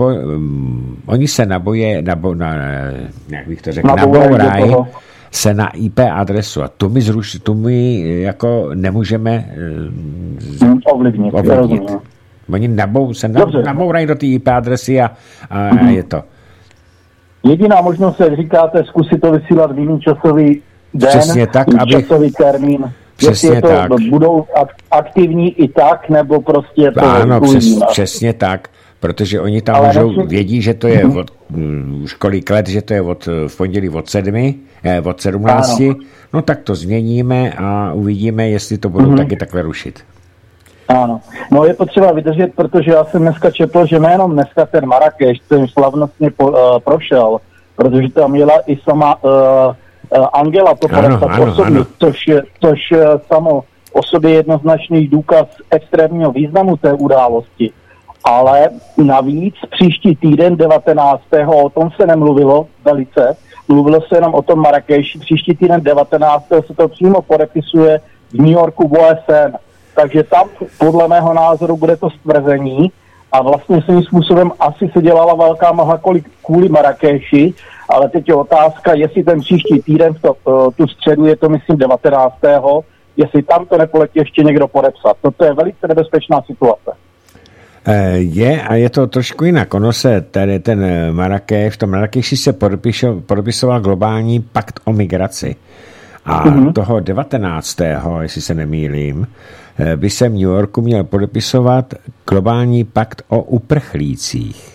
nabourají se na IP adresu a tu my jako nemůžeme ovlivnit. Oni nabourají do té IP adresy a je to. Jediná možnost, jak říkáte, zkusit to vysílat v jiný časový den, přesně tak, časový termín. Přesně tak. Budou aktivní i tak, nebo prostě to ano, přesně tak, protože oni tam vědí, že to je už kolik let, že to je v pondělí od 17, no tak to změníme a uvidíme, jestli to budou taky takhle rušit. Ano, no je potřeba vydržet, protože já jsem dneska četl, že nejenom dneska ten Marrakeš, ten slavnostně prošel, protože tam jela i sama Angela to podepsat osobně, což samo o sobě jednoznačný důkaz extrémního významu té události. Ale navíc příští týden 19. o tom se nemluvilo velice, mluvilo se jenom o tom Marrakeši, příští týden 19. se to přímo podepisuje v New Yorku v OSN. Takže tam podle mého názoru bude to stvrzení a vlastně svým způsobem asi se dělala velká mlha kvůli Marrakeši, ale teď je otázka, jestli ten příští týden tu středu, je to myslím 19. jestli tam to nepoletí ještě někdo podepsat. Toto je velice nebezpečná situace. Je a je to trošku jinak. Ono se tady ten Marrakeš, v tom Marrakeši se podepisoval globální pakt o migraci. A toho 19., jestli se nemýlím, by se v New Yorku měl podepisovat globální pakt o uprchlících.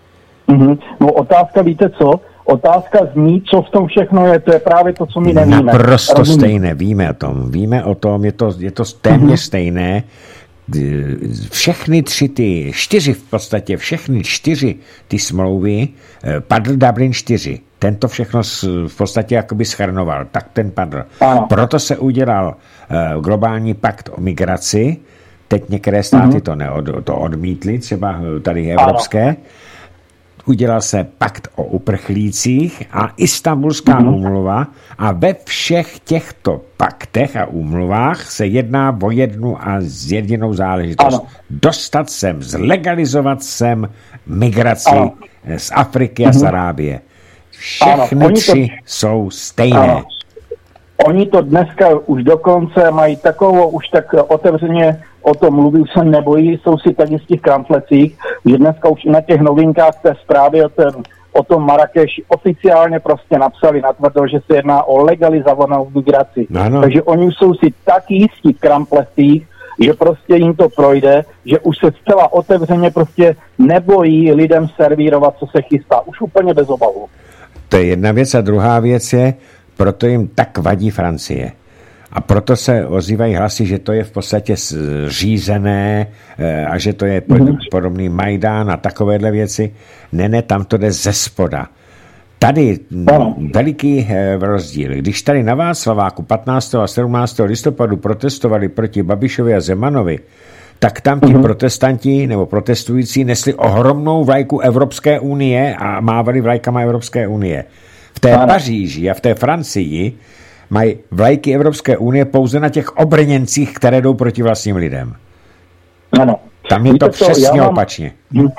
No otázka, víte co? Otázka zní, co v tom všechno je, to je právě to, co my nevíme. Naprosto stejné, víme o tom, je to téměř stejné. Všechny všechny čtyři ty smlouvy padl Dublin 4. Tento všechno v podstatě jakoby schrnoval, tak ten padl. Ano. Proto se udělal globální pakt o migraci, teď některé státy to odmítly, třeba tady evropské. Ano. Udělal se pakt o uprchlících a Istanbulská úmluva a ve všech těchto paktech a úmluvách se jedná o jednu a jedinou záležitost. Ano. Dostat sem, zlegalizovat sem migraci z Afriky a z Arábie. Všechny tři jsou stejné. Ano. Oni to dneska už dokonce mají takovou, už tak otevřeně o tom mluví, už se nebojí, jsou si tak jistí v kramflecích, že dneska už i na těch novinkách té zprávy o tom Marrakeši oficiálně prostě napsali natvrdo, že se jedná o legalizovanou migraci. Ano. Takže oni už jsou si tak jistí v kramflecích, že prostě jim to projde, že už se zcela otevřeně prostě nebojí lidem servírovat, co se chystá. Už úplně bez obavu. To je jedna věc a druhá věc je, proto jim tak vadí Francie. A proto se ozývají hlasy, že to je v podstatě řízené a že to je podobný Majdán a takovéhle věci. Ne, tam to jde ze spoda. Tady veliký rozdíl. Když tady na Václaváku 15. a 17. listopadu protestovali proti Babišovi a Zemanovi, tak tam ti protestanti nebo protestující nesli ohromnou vlajku Evropské unie a mávali vlajkama Evropské unie. V té Paříži a v té Francii mají vlajky Evropské unie pouze na těch obrněncích, které jdou proti vlastním lidem. Ano. Tam je to přesně opačně.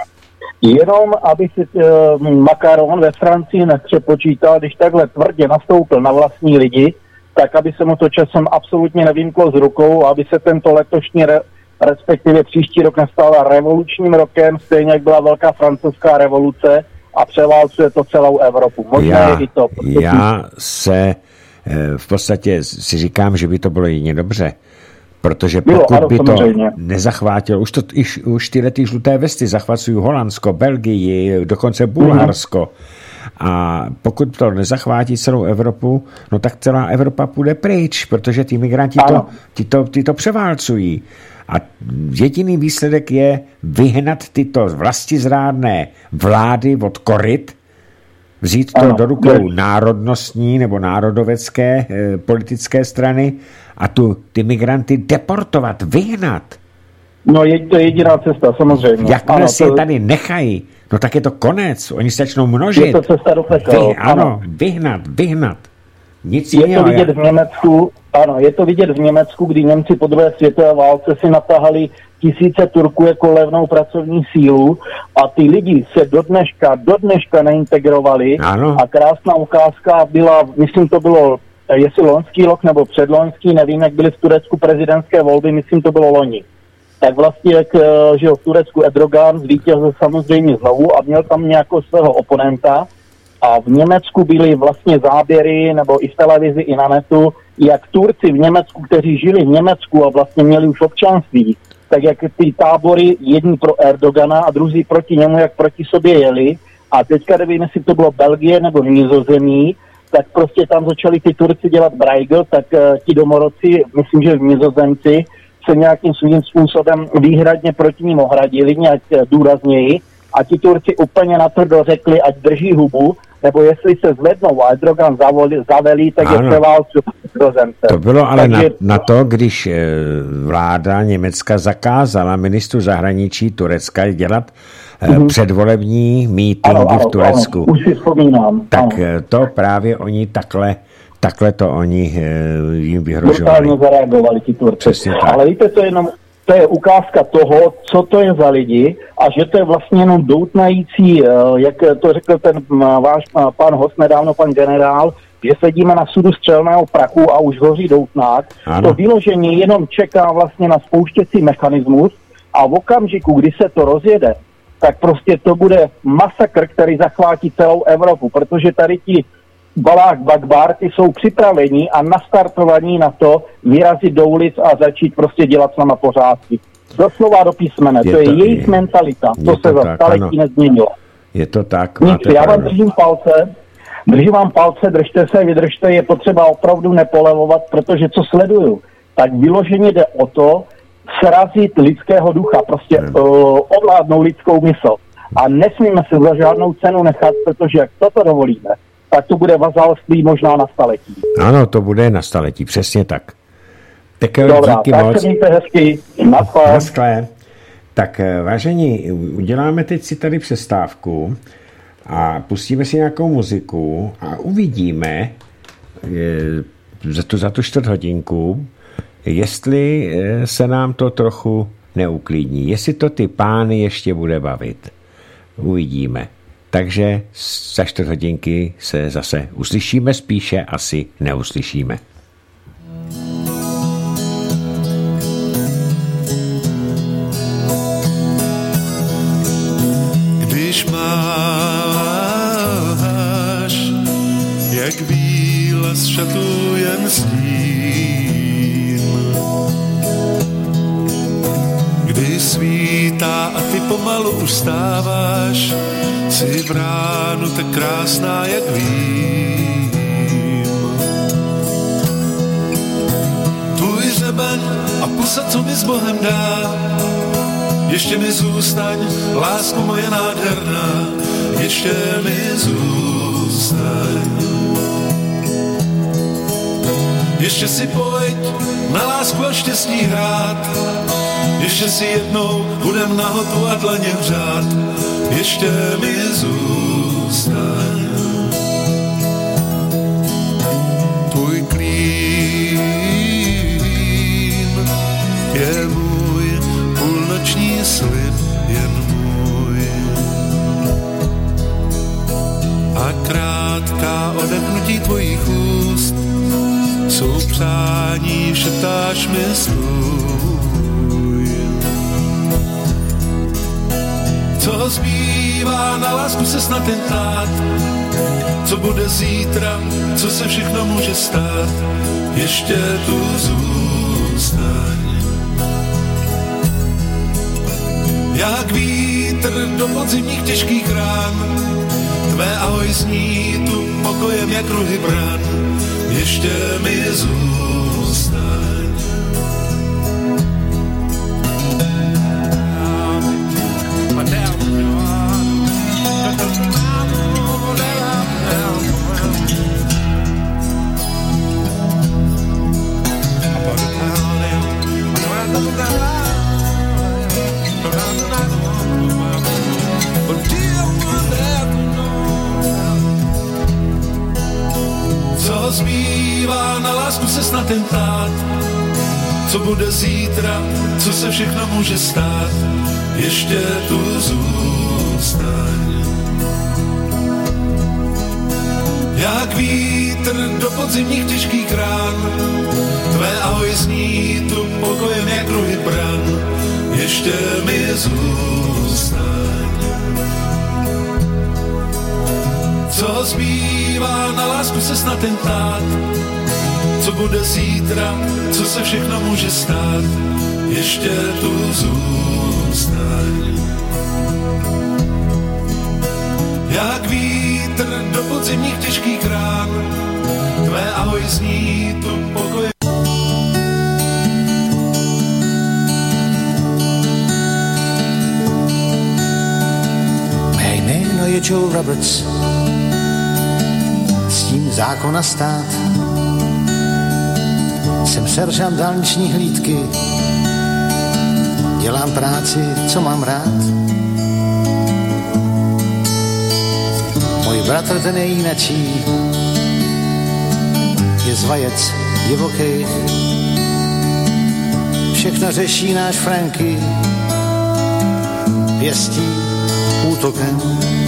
Jenom, aby si Macron ve Francii nepřepočítal, když takhle tvrdě nastoupil na vlastní lidi, tak aby se mu to časem absolutně nevymklo z rukou, aby se tento letošní, respektive příští rok nestal revolučním rokem, stejně jak byla velká francouzská revoluce a převálcuje to celou Evropu. Možná je i to. Já se v podstatě si říkám, že by to bylo jedině dobře, protože pokud by to nezachvátilo, už tyhle ty žluté vesty zachvacují Holandsko, Belgii, dokonce Bulharsko. A pokud to nezachvátí celou Evropu, no tak celá Evropa půjde pryč, protože ty migranti to převálcují. A jediný výsledek je vyhnat tyto vlastizrádné vlády od koryt, vzít to do rukou národnostní nebo národovecké politické strany a ty migranty deportovat, vyhnat. No je to jediná cesta, samozřejmě. Jakmile si je tady nechají, no tak je to konec, oni se začnou množit. Je to cesta do pekla. Ano, vyhnat. Nic je to vidět v Německu, je to vidět v Německu, kdy Němci po druhé světové válce si natahali tisíce Turků jako levnou pracovní sílu a ty lidi se do dneška neintegrovali. Ano. A krásná ukázka byla, myslím to bylo, jestli loňský rok nebo předloňský, nevím, jak byly v Turecku prezidentské volby, myslím to bylo loni. Tak vlastně, že v Turecku Erdogan zvítězil samozřejmě znovu a měl tam nějakého svého oponenta. A v Německu byly vlastně záběry, nebo i v televizi, i na netu, jak Turci v Německu, kteří žili v Německu a vlastně měli už občanství, tak jak ty tábory, jedni pro Erdogana a druzí proti němu, jak proti sobě jeli. A teďka nevím, jestli to bylo Belgie nebo Nizozemí, tak prostě tam začali ty Turci dělat brajgl, tak ti domorodci, myslím, že v Nizozemci, se nějakým svým způsobem výhradně proti ním ohradili, nějak důrazněji. A ti Turci úplně natvrdo řekli, ať drží hubu, nebo jestli se zvednou a Erdogan zavelí, tak je převálcu Nizozemce. To bylo ale na to, když vláda Německa zakázala ministru zahraničí Turecka dělat předvolební mítingy v Turecku. Už si vzpomínám. Tak to právě oni takhle to oni jim vyhrožovali. Brutálně zareagovali ti Turci. Ale víte, to je ukázka toho, co to je za lidi a že to je vlastně jenom doutnající, jak to řekl ten váš pan host nedávno, pan generál, že sedíme na sudu střelného prachu a už hoří doutnák. Ano. To vyložení jenom čeká vlastně na spouštěcí mechanismus A v okamžiku, kdy se to rozjede, tak prostě to bude masakr, který zachvátí celou Evropu, protože tady ti Balák Bakbar, ty jsou připraveni a nastartovaní na to vyrazit do ulic a začít prostě dělat s náma pořádky. Doslova do písmene, to je jejich mentalita, to se za staletí nezměnilo. Je to tak. Nic, já vám držím vám palce, držte se, vydržte, je potřeba opravdu nepolevovat, protože co sleduju, tak vyloženě jde o to, srazit lidského ducha, prostě ovládnout lidskou mysl. A nesmíme se za žádnou cenu nechat, protože jak toto dovolíme, tak to bude vazalství možná na staletí. Ano, to bude na staletí, přesně tak. Tak dobrá, díky tak moc. se mějte hezky. Naschle. Tak vážení, uděláme teď si tady přestávku a pustíme si nějakou muziku a uvidíme za tu 4 hodinku, jestli se nám to trochu neuklidní, jestli to ty pány ještě bude bavit. Uvidíme. Takže za 4 hodinky se zase uslyšíme, spíše asi neuslyšíme. Když máš, jak výlaz šatu jen stín, kdy svítá a ty pomalu už stáváš, si v ránu tak krásná, jak vím. Tvůj řeben a pusa, co mi s Bohem dá, ještě mi zůstaň, lásko moje nádherná, ještě mi zůstaň. Ještě si pojď na lásku a štěstí hrát, ještě si jednou budem nahotu a dlaně vřát, ještě mi zůstaň. Tvůj klín je můj půlnoční slib, jen můj. A krátká odechnutí tvojich úst jsou přání, šeptáš mi svůj. Co zbývá, na lásku se snad jen ptát, co bude zítra, co se všechno může stát, ještě tu zůstaň. Jak vítr do podzimních těžkých rán, tvé ahoj zní tu pokojem jak ruhy bran, ještě mi zůstaň. Co zbývá, na lásku se snad jen ptát, co bude zítra, co se všechno může stát, ještě tu zůstaň. Jak vítr do podzimních těžkých rán, tvé ahoj zní tu pokojem jak ruhy bran, ještě mi zůstaň. Co zbývá, na lásku se snad jen ptát, co bude zítra, co se všechno může stát, ještě tu zůstaň. Jak vítr do podzimních těžkých rán, tvé ahoj zní tu pokoj. Mé jméno je Joe Roberts, s tím zákona stát. Jsem seržant dálniční hlídky, dělám práci, co mám rád. Můj bratr, ten je jinačí, je zvajec, divokej. Všechno řeší náš Franky, pěstí útokem.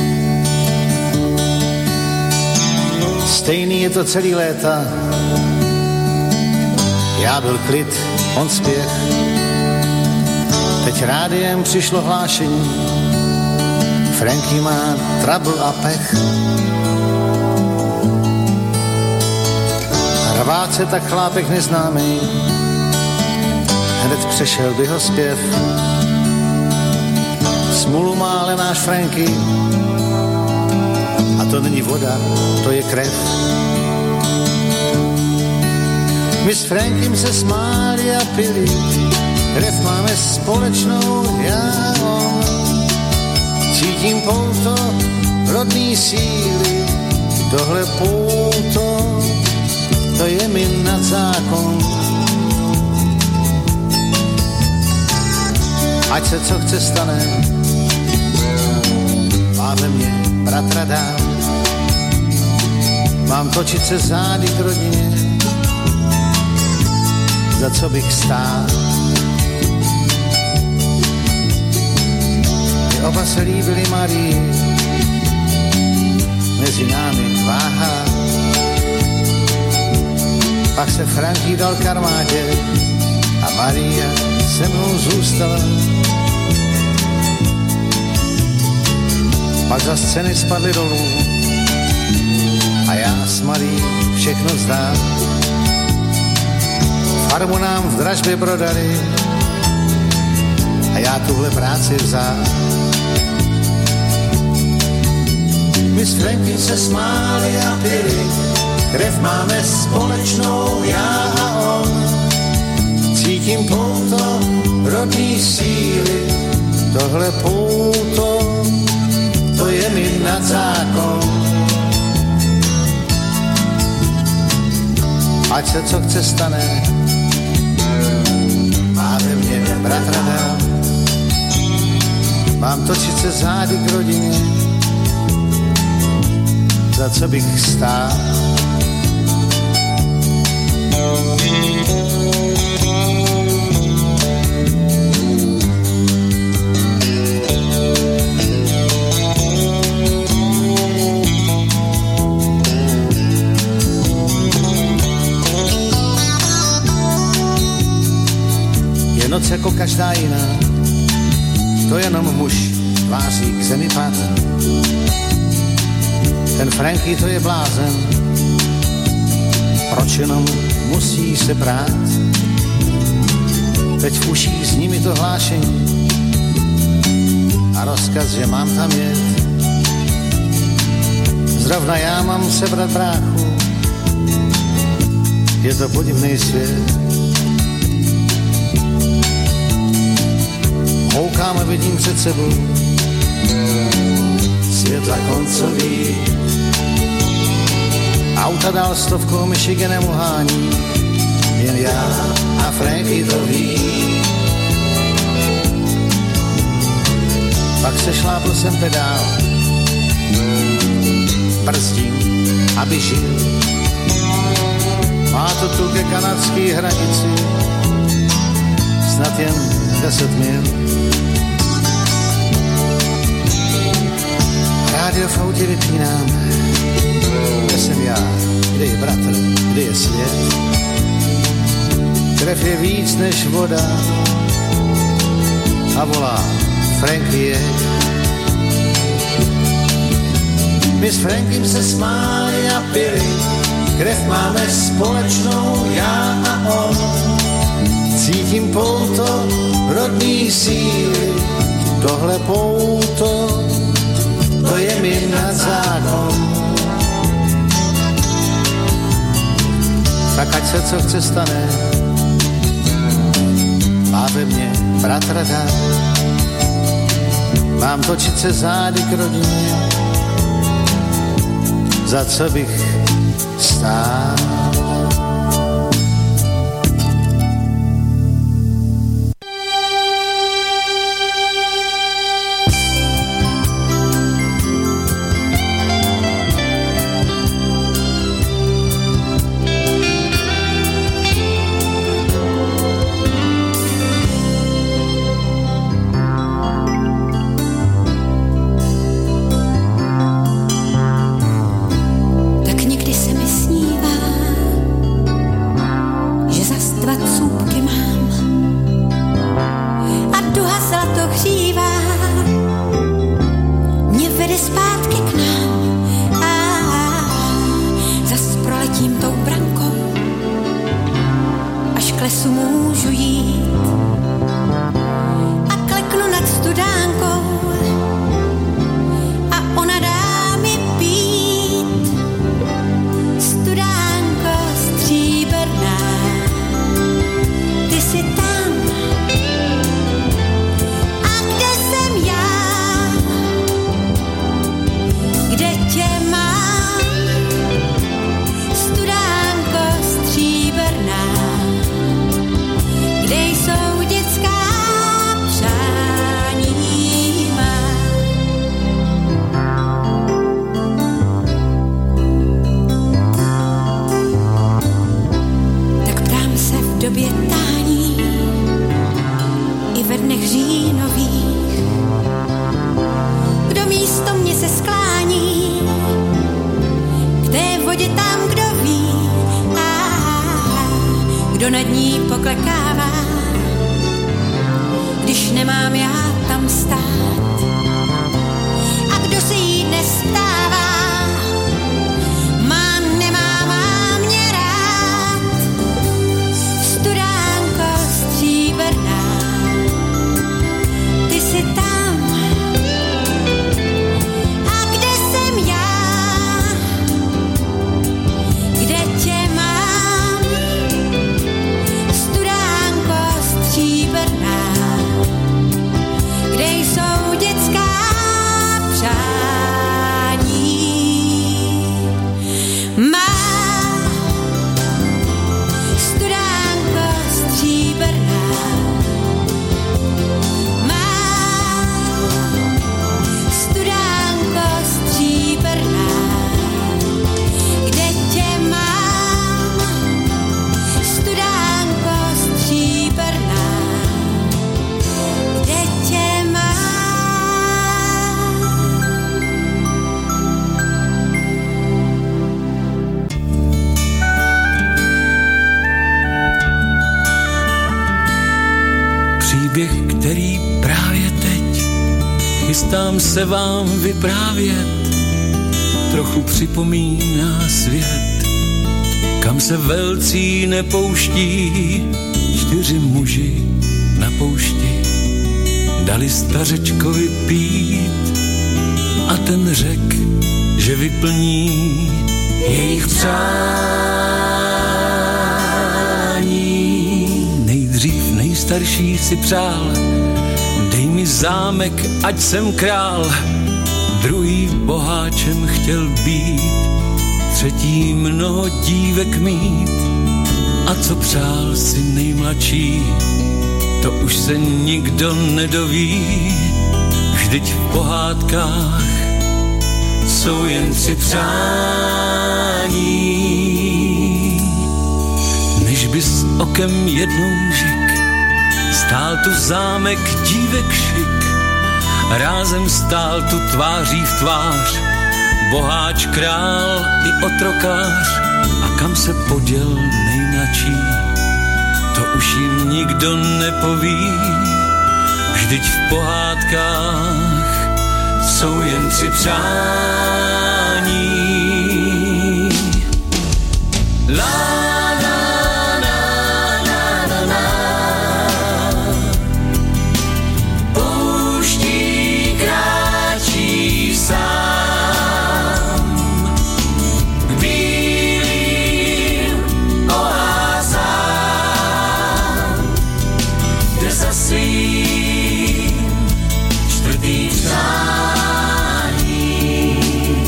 Stejný je to celý léta, já byl klid, on spěch. Teď rádiem přišlo hlášení, Franky má trouble a pech. Rvát se tak chlápek neznámý, hned přešel by ho zpěv. Smůlu má ale náš Franky, a to není voda, to je krev. My s Frankem se smáli a pili, krev máme společnou, já a on. Cítím pouto rodný síly, tohle pouto, to je mi nad zákon. Ať se co chce stane, má ve mně bratra dám. Mám točit se zády k rodině, za co bych stál. My oba se líbili Marii, mezi námi váha. Pak se Franky dal k armádě a Maria se mnou zůstala. Pak za scény spadly dolů a já s Marií všechno vzdám. Farmu nám v dražbě prodali a já tuhle práci vzal. My s Franky se smáli a pili, krev máme společnou, já a on. Cítím pouto rodný síly, tohle pouto, to je mi nad zákon. Ať se co chce stane, má ve mně bratra dál. Mám točit se zády k rodině, za co bych stál. Je noc jako každá jiná, to jenom muž tváří k zemi pad. Ten Franky to je blázen, proč jenom musí se brát? Teď v uších zní mi to hlášení a rozkaz, že mám tam jet. Zrovna já mám sebrat bráchu, je to podivný svět. Koukám a vidím před sebou světla koncový. Auta dál stovkou Michiganem uhání, jen já a Franky to ví. Pak se šlápl jsem pedál, brzdím, aby žil. Má to tu ke kanadský hranici, snad jen 10 mil. Rádio v autě vypínám, kde jsem já, kde je bratr, kde je svět. Krev je víc než voda a volá Franky je. My s Frankem se smáli a pili, krev máme společnou, já a on. Cítím pouto rodný síly, tohle pouto, to je mi nad zákon. Tak ať se co chce stane, má ve mně bratra dát. Mám točit se zády k rodině, za co bych stál. Tak někdy se mi snívá, dnech říjnových. Kdo místo mě se sklání, k té vodě tam, kdo ví, kdo nad ní poklekává, když nemám já tam stát. A kdo se jí nestává, má, nemá, má mě rád. Studánko stříbrná, ty jsi tam. A kde jsem já, kde tě mám? Studánko stříbrná, kde jsou dětská přání. Má studánko stříbrná, má studánko stříbrná, kde tě mám? Studánko stříbrná, kde tě mám? Příběh, který právě teď chystám se vám vyprávět, trochu připomíná svět, kam se velcí nepouští. 4 muži na poušti dali stařečkovi pít a ten řek, že vyplní jejich přání. Nejdřív nejstarší si přál, dej mi zámek, ať jsem král. Druhý boháčem chtěl být, třetí mnoho dívek mít. A co přál si nejmladší, to už se nikdo nedoví. Vždyť v pohádkách jsou jen 3 přání. Než by s okem jednou žik, stál tu zámek dívek šik. Rázem stál tu tváří v tvář, boháč, král i otrokář. A kam se poděl nejmladší, to už jim nikdo nepoví. Vždyť v pohádkách jsou jen 3 přání. Pouští kráčí sám k bílým oázám, kde za svým 4. přání.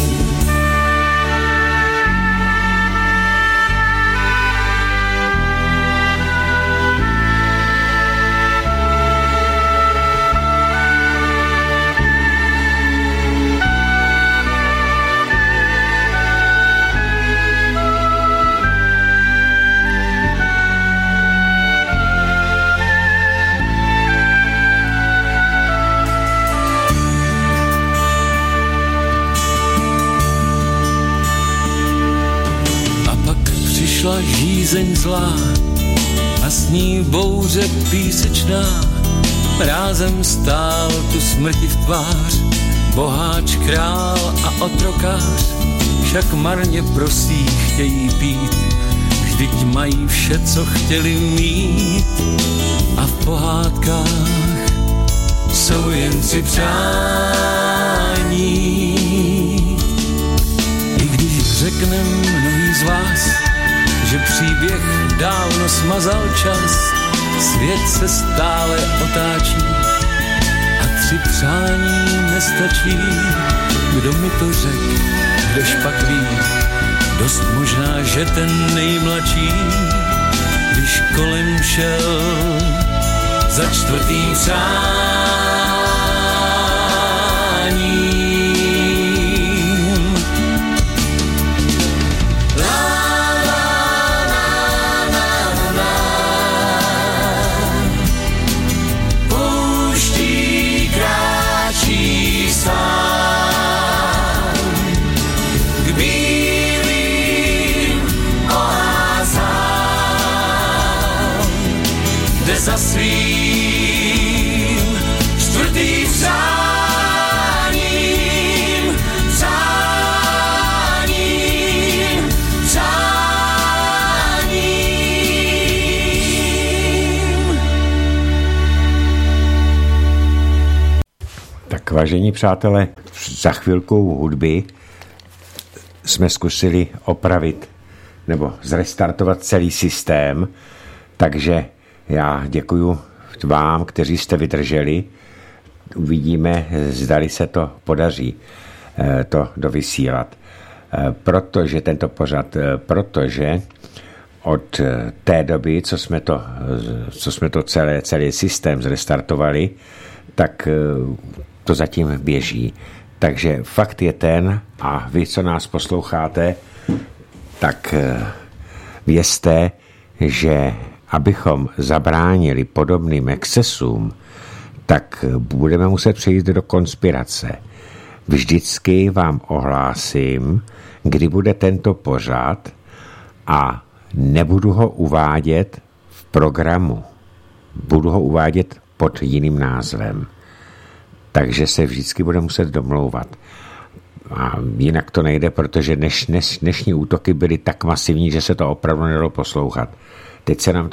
Přišla žízeň zlá a s ní bouře písečná. Rázem stál tu smrti v tvář, boháč, král a otrokář. Však marně prosí, chtějí pít, vždyť mají vše, co chtěli mít. A v pohádkách jsou jen 3 přání. I když řeknem mnohý z vás, že příběh dávno smazal čas, svět se stále otáčí a 3 přání nestačí. Kdo mi to řek, kdož pak ví, dost možná, že ten nejmladší, když kolem šel za 4. přáním. Vážení přátelé, za chvilku hudby jsme zkusili opravit nebo zrestartovat celý systém, takže já děkuju vám, kteří jste vydrželi. Uvidíme, zdali se to podaří to dovysílat. Protože tento pořad, protože od té doby, co jsme to celý systém zrestartovali, tak to zatím běží. Takže fakt je ten, a vy, co nás posloucháte, tak vězte, že abychom zabránili podobným excesům, tak budeme muset přejít do konspirace. Vždycky vám ohlásím, kdy bude tento pořad, a nebudu ho uvádět v programu. Budu ho uvádět pod jiným názvem. Takže se vždycky bude muset domlouvat. A jinak to nejde, protože dnešní útoky byly tak masivní, že se to opravdu nedalo poslouchat. Teď se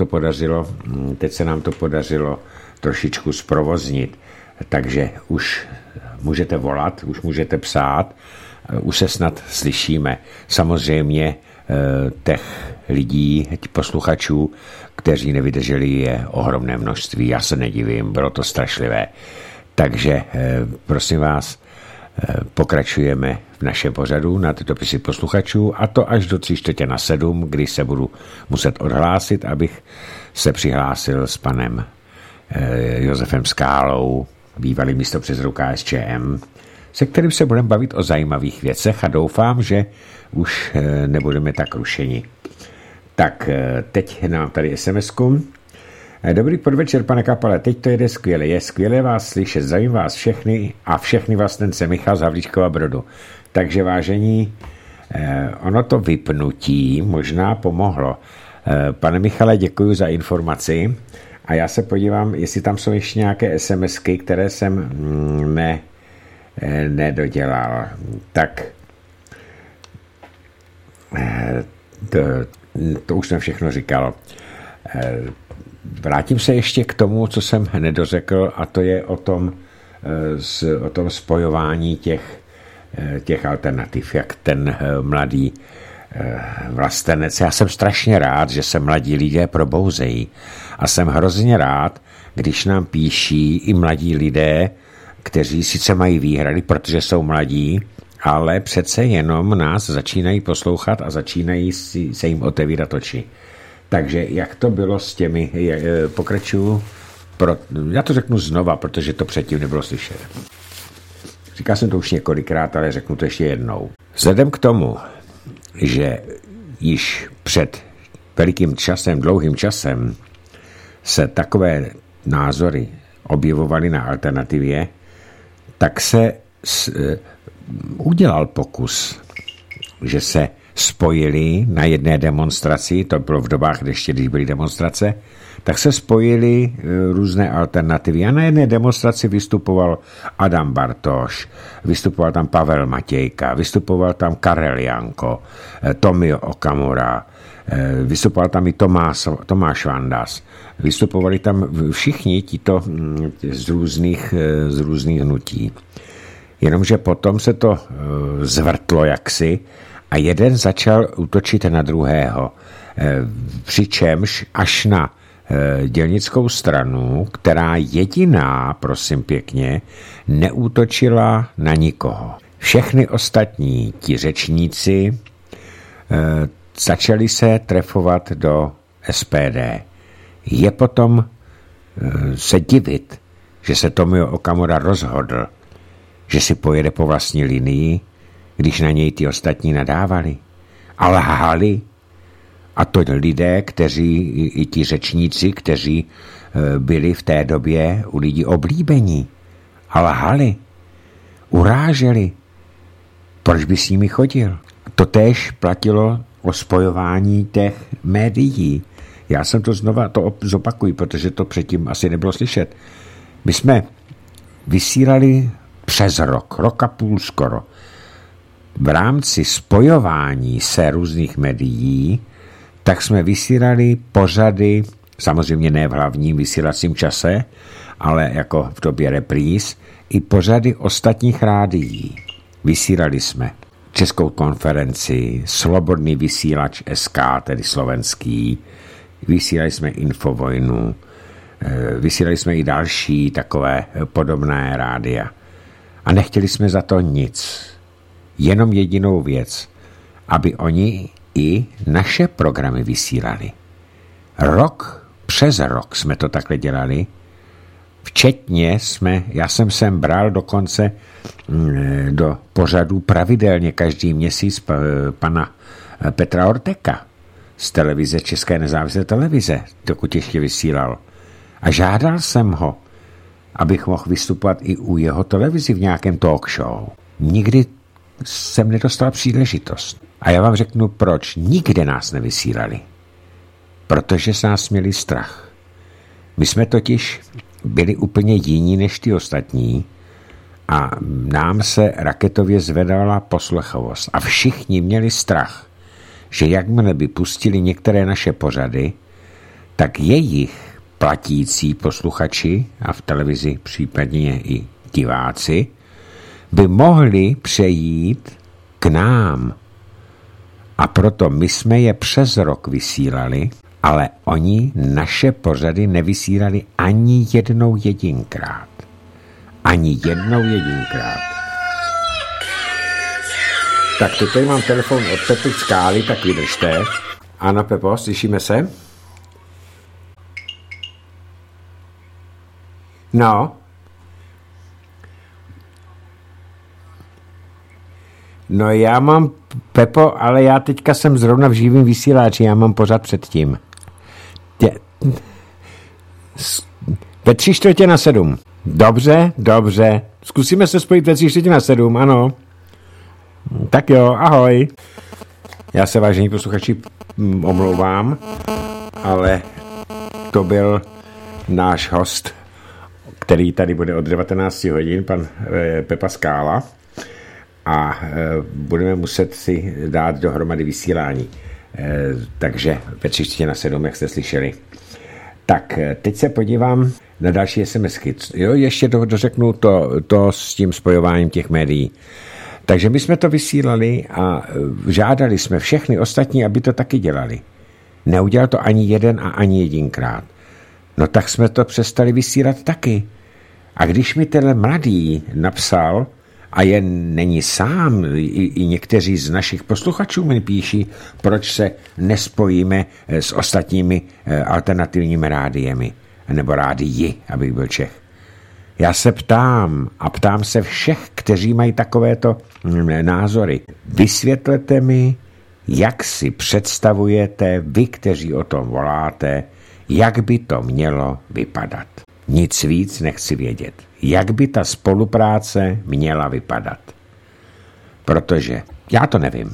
nám to podařilo trošičku zprovoznit, takže už můžete volat, už můžete psát, už se snad slyšíme. Samozřejmě těch lidí, těch posluchačů, kteří nevydrželi, je ohromné množství. Já se nedivím, bylo to strašlivé. Takže prosím vás, pokračujeme v našem pořadu na dopisy posluchačů, a to až do 6:45, kdy se budu muset odhlásit, abych se přihlásil s panem Josefem Skálou, bývalým místopředsedou KSČM, se kterým se budeme bavit o zajímavých věcech, a doufám, že už nebudeme tak rušeni. Tak teď nám tady SMS-ku. Dobrý podvečer, pane Kapale, teď to jede skvěle. Je skvěle vás slyšet, zdravím vás všechny a všechny vás ten Michal z Havlíčkova Brodu. Takže vážení, ono to vypnutí možná pomohlo. Pane Michale, děkuji za informaci, a já se podívám, jestli tam jsou ještě nějaké SMSky, které jsem nedodělal. Tak to už jsem všechno říkal. Vrátím se ještě k tomu, co jsem nedořekl, a to je o tom spojování těch alternativ, jak ten mladý vlastenec. Já jsem strašně rád, že se mladí lidé probouzejí, a jsem hrozně rád, když nám píší i mladí lidé, kteří sice mají výhrady, protože jsou mladí, ale přece jenom nás začínají poslouchat a začínají se jim otevírat oči. Takže jak to bylo s těmi, pokračuju, já to řeknu znova, protože to předtím nebylo slyšet. Říkal jsem to už několikrát, ale řeknu to ještě jednou. Vzhledem k tomu, že již před velikým časem, dlouhým časem se takové názory objevovaly na alternativě, tak se udělal pokus, že se spojili na jedné demonstraci, to bylo v dobách, když byly demonstrace, tak se spojili různé alternativy. A na jedné demonstraci vystupoval Adam Bartoš, vystupoval tam Pavel Matějka, vystupoval tam Karel Janko, Tomio Okamura, vystupoval tam i Tomáš Vandas. Vystupovali tam všichni tito z různých hnutí. Jenomže potom se to zvrtlo jaksi a jeden začal útočit na druhého. Přičemž až na dělnickou stranu, která jediná, prosím pěkně, neútočila na nikoho. Všechny ostatní ti řečníci začali se trefovat do SPD. Je potom se divit, že se Tomio Okamura rozhodl, že si pojede po vlastní linii, když na něj ty ostatní nadávali. A lhali. A to lidé, i ti řečníci, kteří byli v té době u lidí oblíbení. A lhali. Uráželi. Proč by s nimi chodil? Totéž platilo o spojování těch médií. Já jsem to znova zopakuji, protože to předtím asi nebylo slyšet. My jsme vysílali přes rok a půl skoro. V rámci spojování se různých médií, tak jsme vysílali pořady samozřejmě ne v hlavním vysílacím čase, ale jako v době repríz, i pořady ostatních rádií. Vysílali jsme Českou konferenci, Slobodný vysílač SK, tedy slovenský, vysílali jsme Infovojnu, vysílali jsme i další takové podobné rádia. A nechtěli jsme za to nic. Jenom jedinou věc, aby oni i naše programy vysílali. Přes rok jsme to takhle dělali. Včetně já jsem sem bral dokonce do pořadů pravidelně každý měsíc pana Petra Orteka z televize, České nezávislé televize, dokud ještě vysílal. A žádal jsem ho, abych mohl vystupovat i u jeho televizi v nějakém talk show. Nikdy jsem nedostal příležitost. A já vám řeknu, proč. Nikde nás nevysílali. Protože s nás měli strach. My jsme totiž byli úplně jiní než ty ostatní a nám se raketově zvedala poslechovost. A všichni měli strach, že jakmile by pustili některé naše pořady, tak jejich platící posluchači a v televizi případně i diváci by mohli přejít k nám. A proto my jsme je přes rok vysílali, ale oni naše pořady nevysílali ani jednou jedinkrát. Ani jednou jedinkrát. Tak teď tady mám telefon od Pepy Skály, tak vydržte. Ano, Pepo, slyšíme se? No. No já mám, Pepo, ale já teďka jsem zrovna v živém vysíláči, já mám pořád předtím. Ve 6:45. Dobře. Zkusíme se spojit ve 6:45, ano. Tak jo, ahoj. Já se, vážení posluchači, omlouvám, ale to byl náš host, který tady bude od 19 hodin, pan Pepa Skála, a budeme muset si dát dohromady vysílání. Takže ve 6:45, jak jste slyšeli. Tak, teď se podívám na další SMSky. Jo, ještě dořeknu to s tím spojováním těch médií. Takže my jsme to vysílali a žádali jsme všechny ostatní, aby to taky dělali. Neudělal to ani jeden a ani jedinkrát. No tak jsme to přestali vysílat taky. A když mi tenhle mladý napsal, a není sám, i někteří z našich posluchačů mi píší, proč se nespojíme s ostatními alternativními rádiemi, nebo rádii, abych byl Čech. Já se ptám a ptám se všech, kteří mají takovéto názory. Vysvětlete mi, jak si představujete vy, kteří o tom voláte, jak by to mělo vypadat. Nic víc nechci vědět. Jak by ta spolupráce měla vypadat. Protože já to nevím.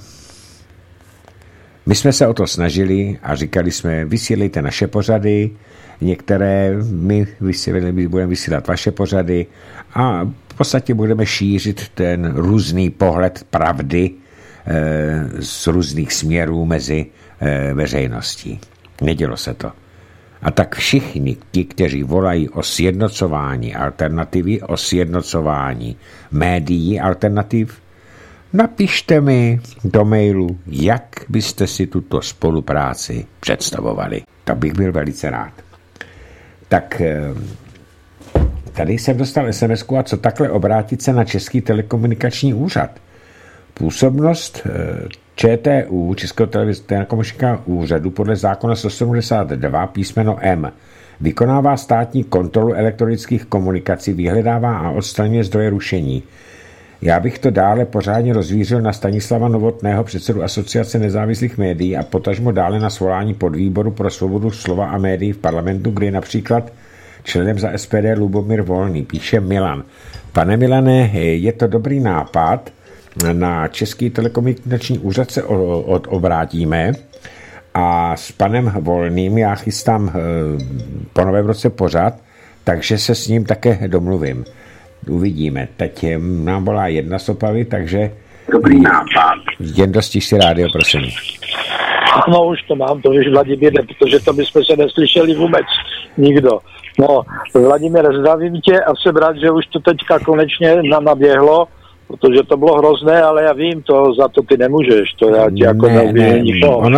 My jsme se o to snažili a říkali jsme, vysílejte naše pořady, některé my budeme vysílat vaše pořady a v podstatě budeme šířit ten různý pohled pravdy z různých směrů mezi veřejností. Nedělo se to. A tak všichni ti, kteří volají o sjednocování alternativy, o sjednocování médií alternativ, napište mi do mailu, jak byste si tuto spolupráci představovali. To bych byl velice rád. Tak tady jsem dostal SMS-ku, a co takhle obrátit se na Český telekomunikační úřad. Působnost ČTÚ, Českého telekomunikačního úřadu, podle zákona 172 písmeno M vykonává státní kontrolu elektronických komunikací, vyhledává a odstraňuje zdroje rušení. Já bych to dále pořádně rozvířil na Stanislava Novotného, předsedu Asociace nezávislých médií, a potažmo dále na svolání podvýboru pro svobodu slova a médií v parlamentu, kde je například členem za SPD Lubomír Volný. Píše Milan. Pane Milane, je to dobrý nápad, na Český telekomunikační úřad se obrátíme a s panem Volným já chystám po novém roce pořad, takže se s ním také domluvím. Uvidíme. Teď nám volá jedna z Opavy, takže... Dobrý nápad. Jen dostiž si rádio, prosím. Ano, už to mám, to víš, Vladimíre, protože to bychom se neslyšeli vůbec nikdo. No, Vladimíre, zdravím tě a jsem rád, že už to teďka konečně naběhlo, protože to bylo hrozné, ale já vím, to za to ty nemůžeš, to já ti jako neobviním. Ono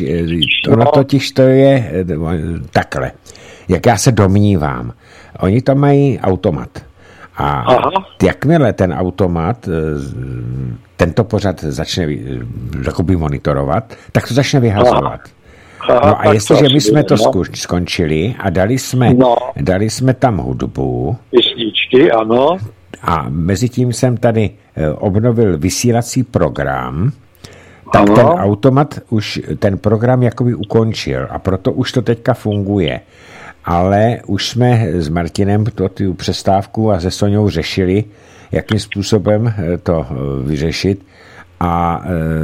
totiž to je takhle, jak já se domnívám. Oni tam mají automat. A jakmile ten automat tento pořad začne jakoby monitorovat, tak to začne vyhazovat. No a jestliže my jsme to skončili a dali jsme tam hudbu, písničky, ano. A mezi tím jsem tady obnovil vysílací program, tak ten automat už ten program jakoby ukončil a proto už to teďka funguje. Ale už jsme s Martinem tu přestávku a se Soňou řešili, jakým způsobem to vyřešit a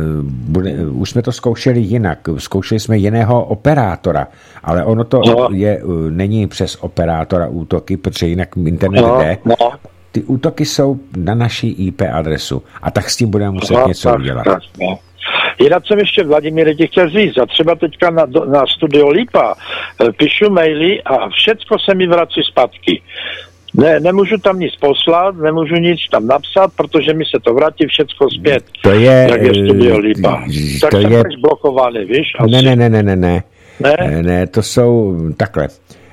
už jsme to zkoušeli jinak. Zkoušeli jsme jiného operátora, ale ono to není přes operátora útoky, protože jinak internet jde. Ty útoky jsou na naší IP adresu a tak s tím budeme muset něco udělat. Jinak jsem ještě, Vladimíre, ti chtěl říct, a třeba teďka na Studio Lípa píšu maily a všecko se mi vrací zpátky. Nemůžu tam nic poslat, nemůžu nic tam napsat, protože mi se to vrátí všecko zpět. To je... Jak je Studio Lípa. Tak to jsem je blokovaný, víš? Asi. Ne, to jsou takhle.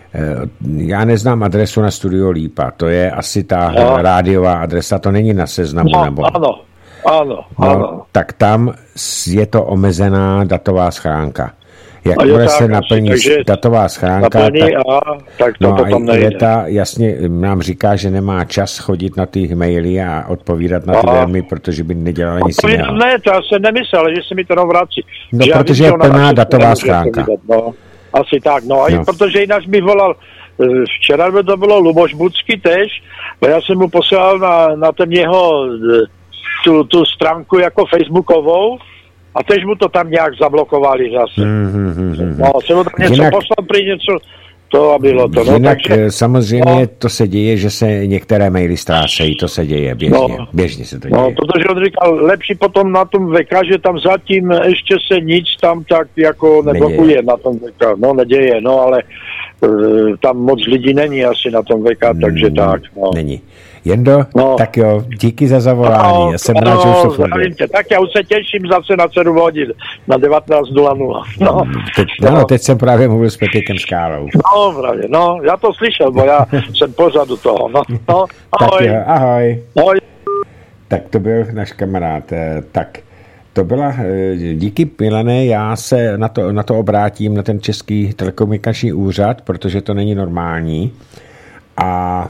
Já neznám adresu na Studio Lípa, to je asi ta rádiová adresa, to není na Seznamu. Nebo... Ano. Tak tam je to omezená datová schránka. Jakmile se naplní datová schránka, tak to potom nejde. Iveta jasně nám říká, že nemá čas chodit na ty maily a odpovídat na ty velmi, protože by nedělala nic jiného. Ne, to já jsem nemyslel, že se mi to vrátí. No, protože je plná datová schránka. Asi tak, protože jinak mi volal, včera by to bylo Luboš Bucky tež, a já jsem mu poslal na ten jeho tu stránku jako facebookovou a tež mu to tam nějak zablokovali zase. No, jsem mu tam něco poslal prý něco, to a bylo to. Jinak samozřejmě to se děje, že se některé maily ztrácejí, to se děje běžně se to děje. No, protože on říkal, lepší potom na tom VK, že tam zatím ještě se nic tam tak jako neblokuje na tom VK. No, neděje, ale tam moc lidí není asi na tom VK, takže tak. Není. Jendo, tak jo, díky za zavolání. Já jsem rád, že už to funguje. Tak já už se těším zase na 7 hodin, na 19:00. Teď jsem právě mluvil s Petrikem Skálou. Právě, já to slyšel, bo já jsem pořadu toho. Ahoj. Tak jo, ahoj. Tak to byl náš kamarád. Tak, to byla, díky Milané, já se na to obrátím, na ten Český telekomunikační úřad, protože to není normální. A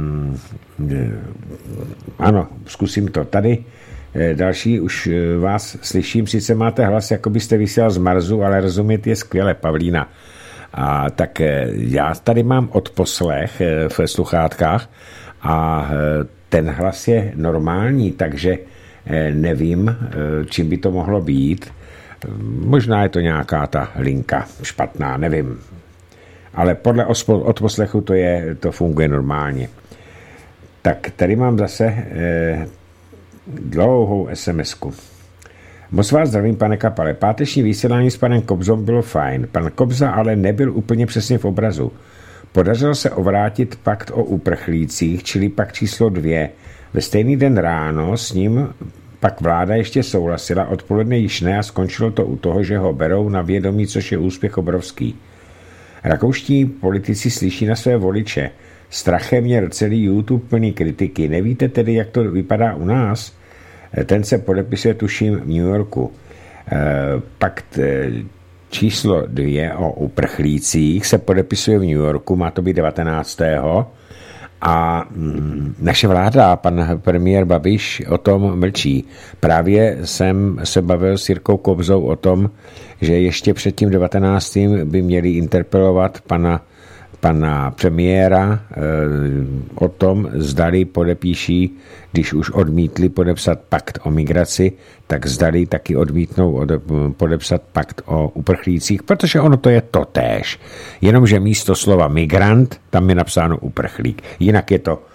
ano, zkusím to. Tady další, už vás slyším, sice máte hlas, jako byste vysílal z Marsu, ale rozumět je skvěle, Pavlína. A tak já tady mám odposlech v sluchátkách a ten hlas je normální, takže nevím, čím by to mohlo být. Možná je to nějaká ta linka špatná, nevím. Ale podle odposlechu to funguje normálně. Tak tady mám zase dlouhou SMS-ku. Moc vás zdravím, pane Kapale. Páteční vysílání s panem Kobzou bylo fajn. Pan Kobza ale nebyl úplně přesně v obrazu. Podařilo se ovrátit pakt o uprchlících, čili pakt číslo 2. Ve stejný den ráno s ním pak vláda ještě souhlasila, odpoledne již ne a skončilo to u toho, že ho berou na vědomí, což je úspěch obrovský. Rakouští politici slyší na své voliče. Strachem měl celý YouTube plný kritiky. Nevíte tedy, jak to vypadá u nás? Ten se podepisuje, tuším, v New Yorku. Pakt číslo 2 o uprchlících se podepisuje v New Yorku, má to být 19. A naše vláda, pan premiér Babiš, o tom mlčí. Právě jsem se bavil s Jirkou Kobzou o tom, že ještě před tím 19. by měli interpelovat pana premiéra o tom, zdali podepíší, když už odmítli podepsat pakt o migraci, tak zdali taky odmítnou podepsat pakt o uprchlících, protože ono to je totéž. Jenomže místo slova migrant, tam je napsáno uprchlík. Jinak je to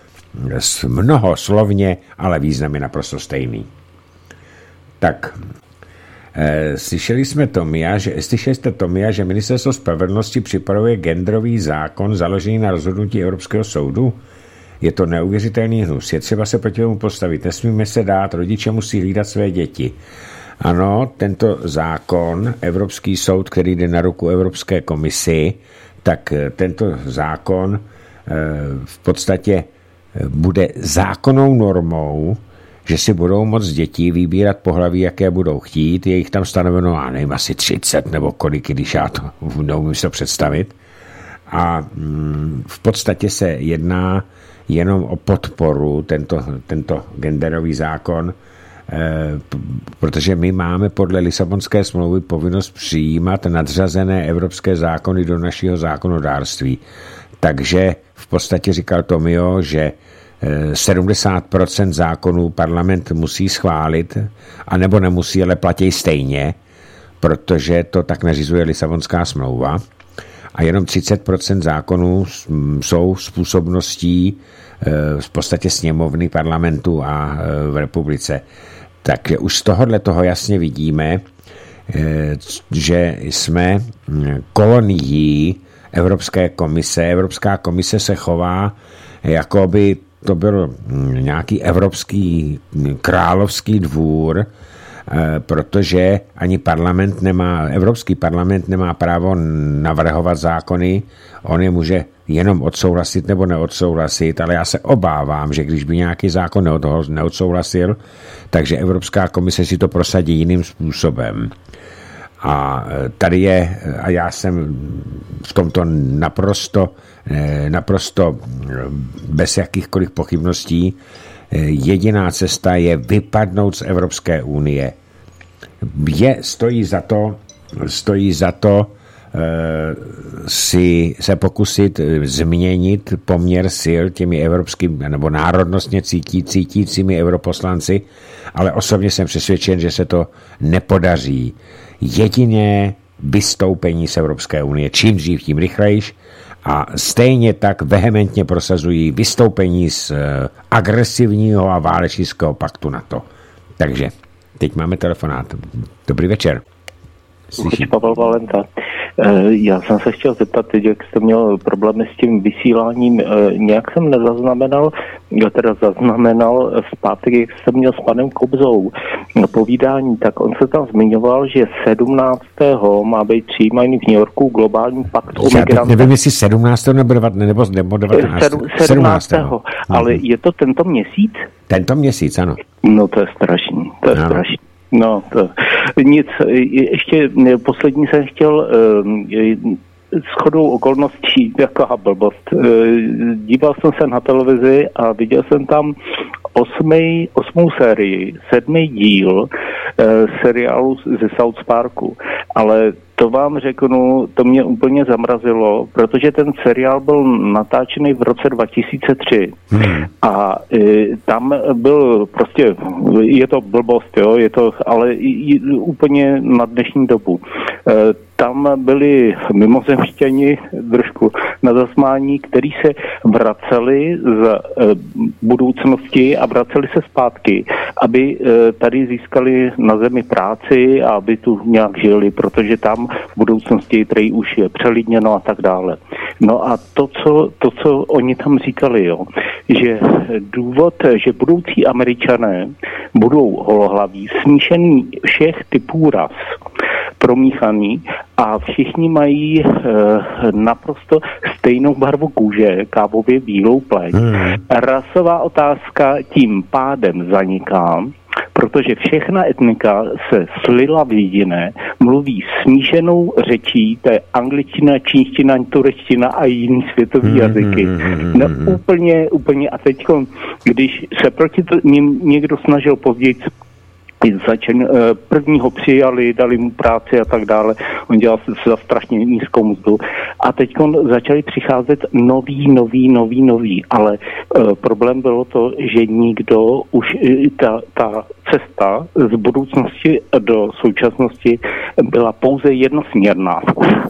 mnohoslovně, ale význam je naprosto stejný. Tak, Slyšeli jste Tomia, že Ministerstvo spravedlnosti připravuje genderový zákon založený na rozhodnutí Evropského soudu? Je to neuvěřitelný hnus. Je třeba se proti tomu postavit. Nesmíme se dát, rodiče musí hlídat své děti. Ano, tento zákon, Evropský soud, který jde na ruku Evropské komisi, tak tento zákon v podstatě bude zákonnou normou, že si budou moct děti vybírat pohlaví, jaké budou chtít. Je jich tam stanoveno, já nevím, asi 30 nebo kolik, když já to neumím si to představit. A v podstatě se jedná jenom o podporu tento genderový zákon, protože my máme podle Lisabonské smlouvy povinnost přijímat nadřazené evropské zákony do našeho zákonodárství. Takže v podstatě říkal Tomio, že 70% zákonů parlament musí schválit, anebo nemusí, ale platí stejně, protože to tak nařizuje Lisabonská smlouva. A jenom 30% zákonů jsou způsobností v podstatě sněmovny, parlamentu a v republice. Takže už z toho jasně vidíme, že jsme kolonií Evropské komise. Evropská komise se chová, jako by to byl nějaký evropský královský dvůr, protože ani Evropský parlament nemá právo navrhovat zákony, on je může jenom odsouhlasit nebo neodsouhlasit, ale já se obávám, že když by nějaký zákon neodsouhlasil, takže Evropská komise si to prosadí jiným způsobem. A tady a já jsem v tomto naprosto bez jakýchkoliv pochybností, jediná cesta je vypadnout z Evropské unie. Stojí za to si se pokusit změnit poměr sil těmi evropskými nebo národnostně cítícími europoslanci, ale osobně jsem přesvědčen, že se to nepodaří. Jediné vystoupení z Evropské unie, čím dřív, tím rychlejš, a stejně tak vehementně prosazují vystoupení z agresivního a válečnického paktu NATO. Takže teď máme telefonát. Dobrý večer. Pavel Valenta. Já jsem se chtěl zeptat, teď, jak jste měl problémy s tím vysíláním, nějak jsem zaznamenal v pátek, jak jste měl s panem Kobzou povídání, tak on se tam zmiňoval, že 17. má být přijímaný v New Yorku globální pakt o migrantech. Nevím, jestli 17. nebo 19. 17. Ale je to tento měsíc? Tento měsíc, ano. No to je strašný, strašný. No, to nic. Ještě poslední jsem chtěl shodou okolností, jaká blbost. Díval jsem se na televizi a viděl jsem tam 8. sérii, 7. díl seriálu ze South Parku, ale to vám řeknu, to mě úplně zamrazilo, protože ten seriál byl natáčený v roce 2003 a tam byl prostě, je to blbost, jo, je to, ale úplně na dnešní dobu. Tam byli mimozemšťani trošku na zasmání, kteří se vraceli z budoucnosti a vraceli se zpátky, aby tady získali na zemi práci a aby tu nějak žili, protože tam v budoucnosti tady už je přelidněno a tak dále. No a to, co oni tam říkali, jo, že důvod, že budoucí Američané budou holohlaví, smíšený všech typů ras, promíchaný a všichni mají naprosto stejnou barvu kůže, kávově bílou pleť. Rasová otázka tím pádem zaniká, protože všechna etnika se slila v jediné, mluví smíšenou řečí, to je angličtina, čínština, turečtina a jiný světový jazyky. No úplně a teď, když se proti ním někdo snažil později prvního přijali, dali mu práci a tak dále. On dělal za strašně nízkou mzdu. A teď začali přicházet noví, ale problém bylo to, že nikdo už ta cesta z budoucnosti do současnosti byla pouze jednosměrná.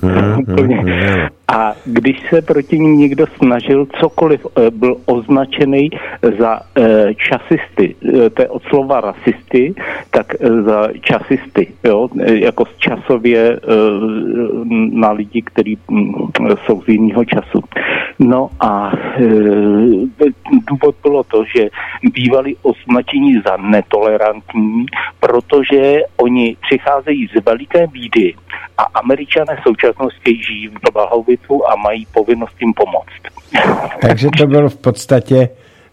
A když se proti ním někdo snažil cokoliv, byl označený za časisty, to je od slova rasisty, tak za časisty, jo, jako časově na lidi, kteří jsou z jiného času. No a důvod bylo to, že bývali označení za netolerantní, protože oni přicházejí z veliké bídy a Američané v současnosti žijí v blahobytu a mají povinnost jim pomoct. Takže to byl v podstatě,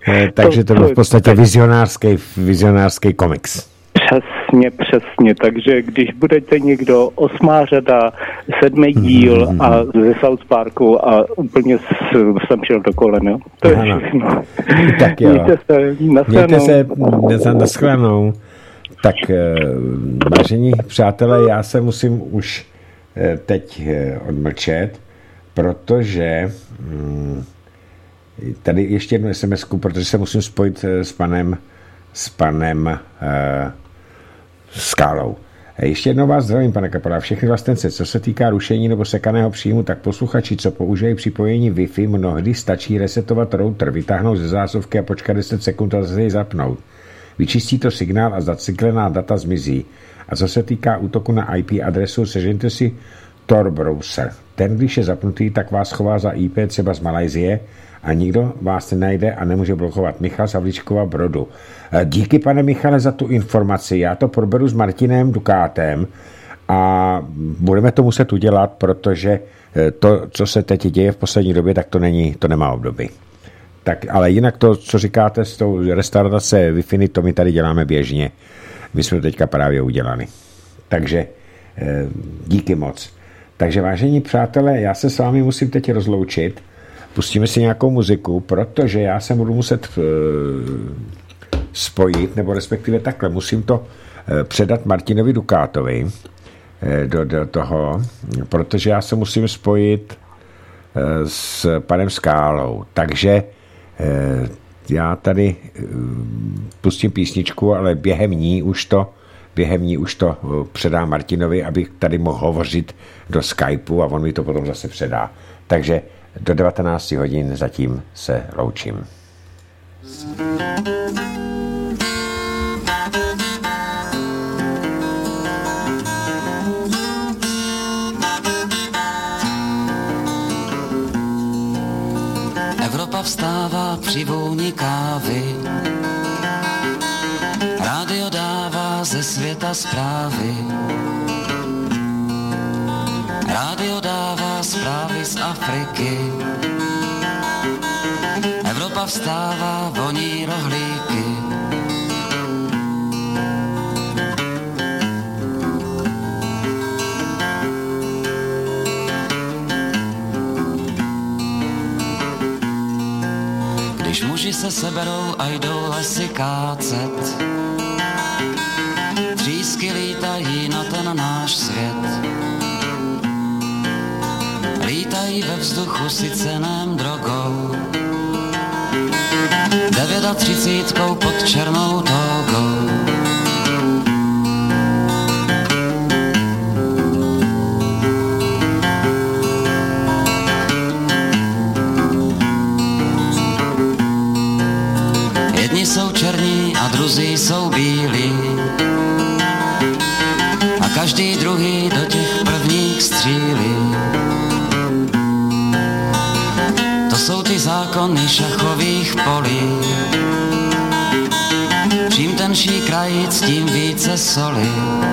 vizionářský komiks. Přesně, takže když budete někdo 8. řada, 7. díl a ze South Parku a úplně jsem šel do kolen, jo? To je všechno. Tak jo. Mějte se, naschledanou. Tak, vážení přátelé, já se musím už teď odmlčet, protože tady ještě jednu SMS-ku, protože se musím spojit s panem Skálou. Ještě jednou vás zdravím, pane Kapala, všechny vlastence. Co se týká rušení nebo sekaného příjmu, tak posluchači, co použijí připojení Wi-Fi, mnohdy stačí resetovat router, vytáhnout ze zásuvky a počkat 10 sekund a zase ji zapnout. Vyčistí to signál a zacyklená data zmizí. A co se týká útoku na IP adresu, sežeňte si Tor browser. Ten, když je zapnutý, tak vás chová za IP třeba z Malajsie a nikdo vás nenajde a nemůže blokovat. Michal Savlíčkova Brodu. Díky, pane Michale, za tu informaci. Já to proberu s Martinem Dukátem a budeme to muset udělat, protože to, co se teď děje v poslední době, tak to nemá obdoby. Tak, ale jinak to, co říkáte s tou restaurace Wi-Fi, to my tady děláme běžně. My jsme to teďka právě udělali. Takže díky moc. Takže vážení přátelé, já se s vámi musím teď rozloučit. Pustíme si nějakou muziku, protože já se budu muset spojit, nebo respektive takhle, musím to předat Martinovi Dukátovi do toho, protože já se musím spojit s panem Skálou. Takže já tady pustím písničku, ale během ní už to předám Martinovi, abych tady mohl hovořit do Skypeu a on mi to potom zase předá. Takže do 19 hodin zatím se loučím. Evropa vstává při vůni kávy, rádio dává ze světa zprávy, rádio dává zprávy z Afriky, Evropa vstává, voní rohlíky. Když muži se seberou a jdou lesy kácet, třísky lítají na ten náš svět. Lítají ve vzduchu syceném drogou, 39 pod černou tógou. Jedni jsou černí a druzí jsou bílí a každý druhý do těch prvních střílí. To jsou ty zákony šachových polí. Čím tenší krajíc, tím více soli.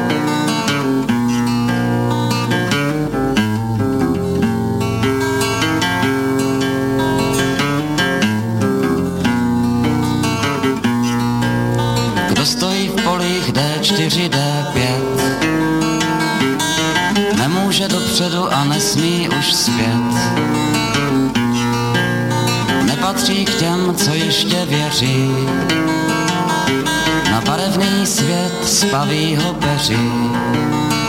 Kdo stojí v polích D4, D5, nemůže dopředu a nesmí už zpět. Nepatří k těm, co ještě věří na barevný svět spavýho peří.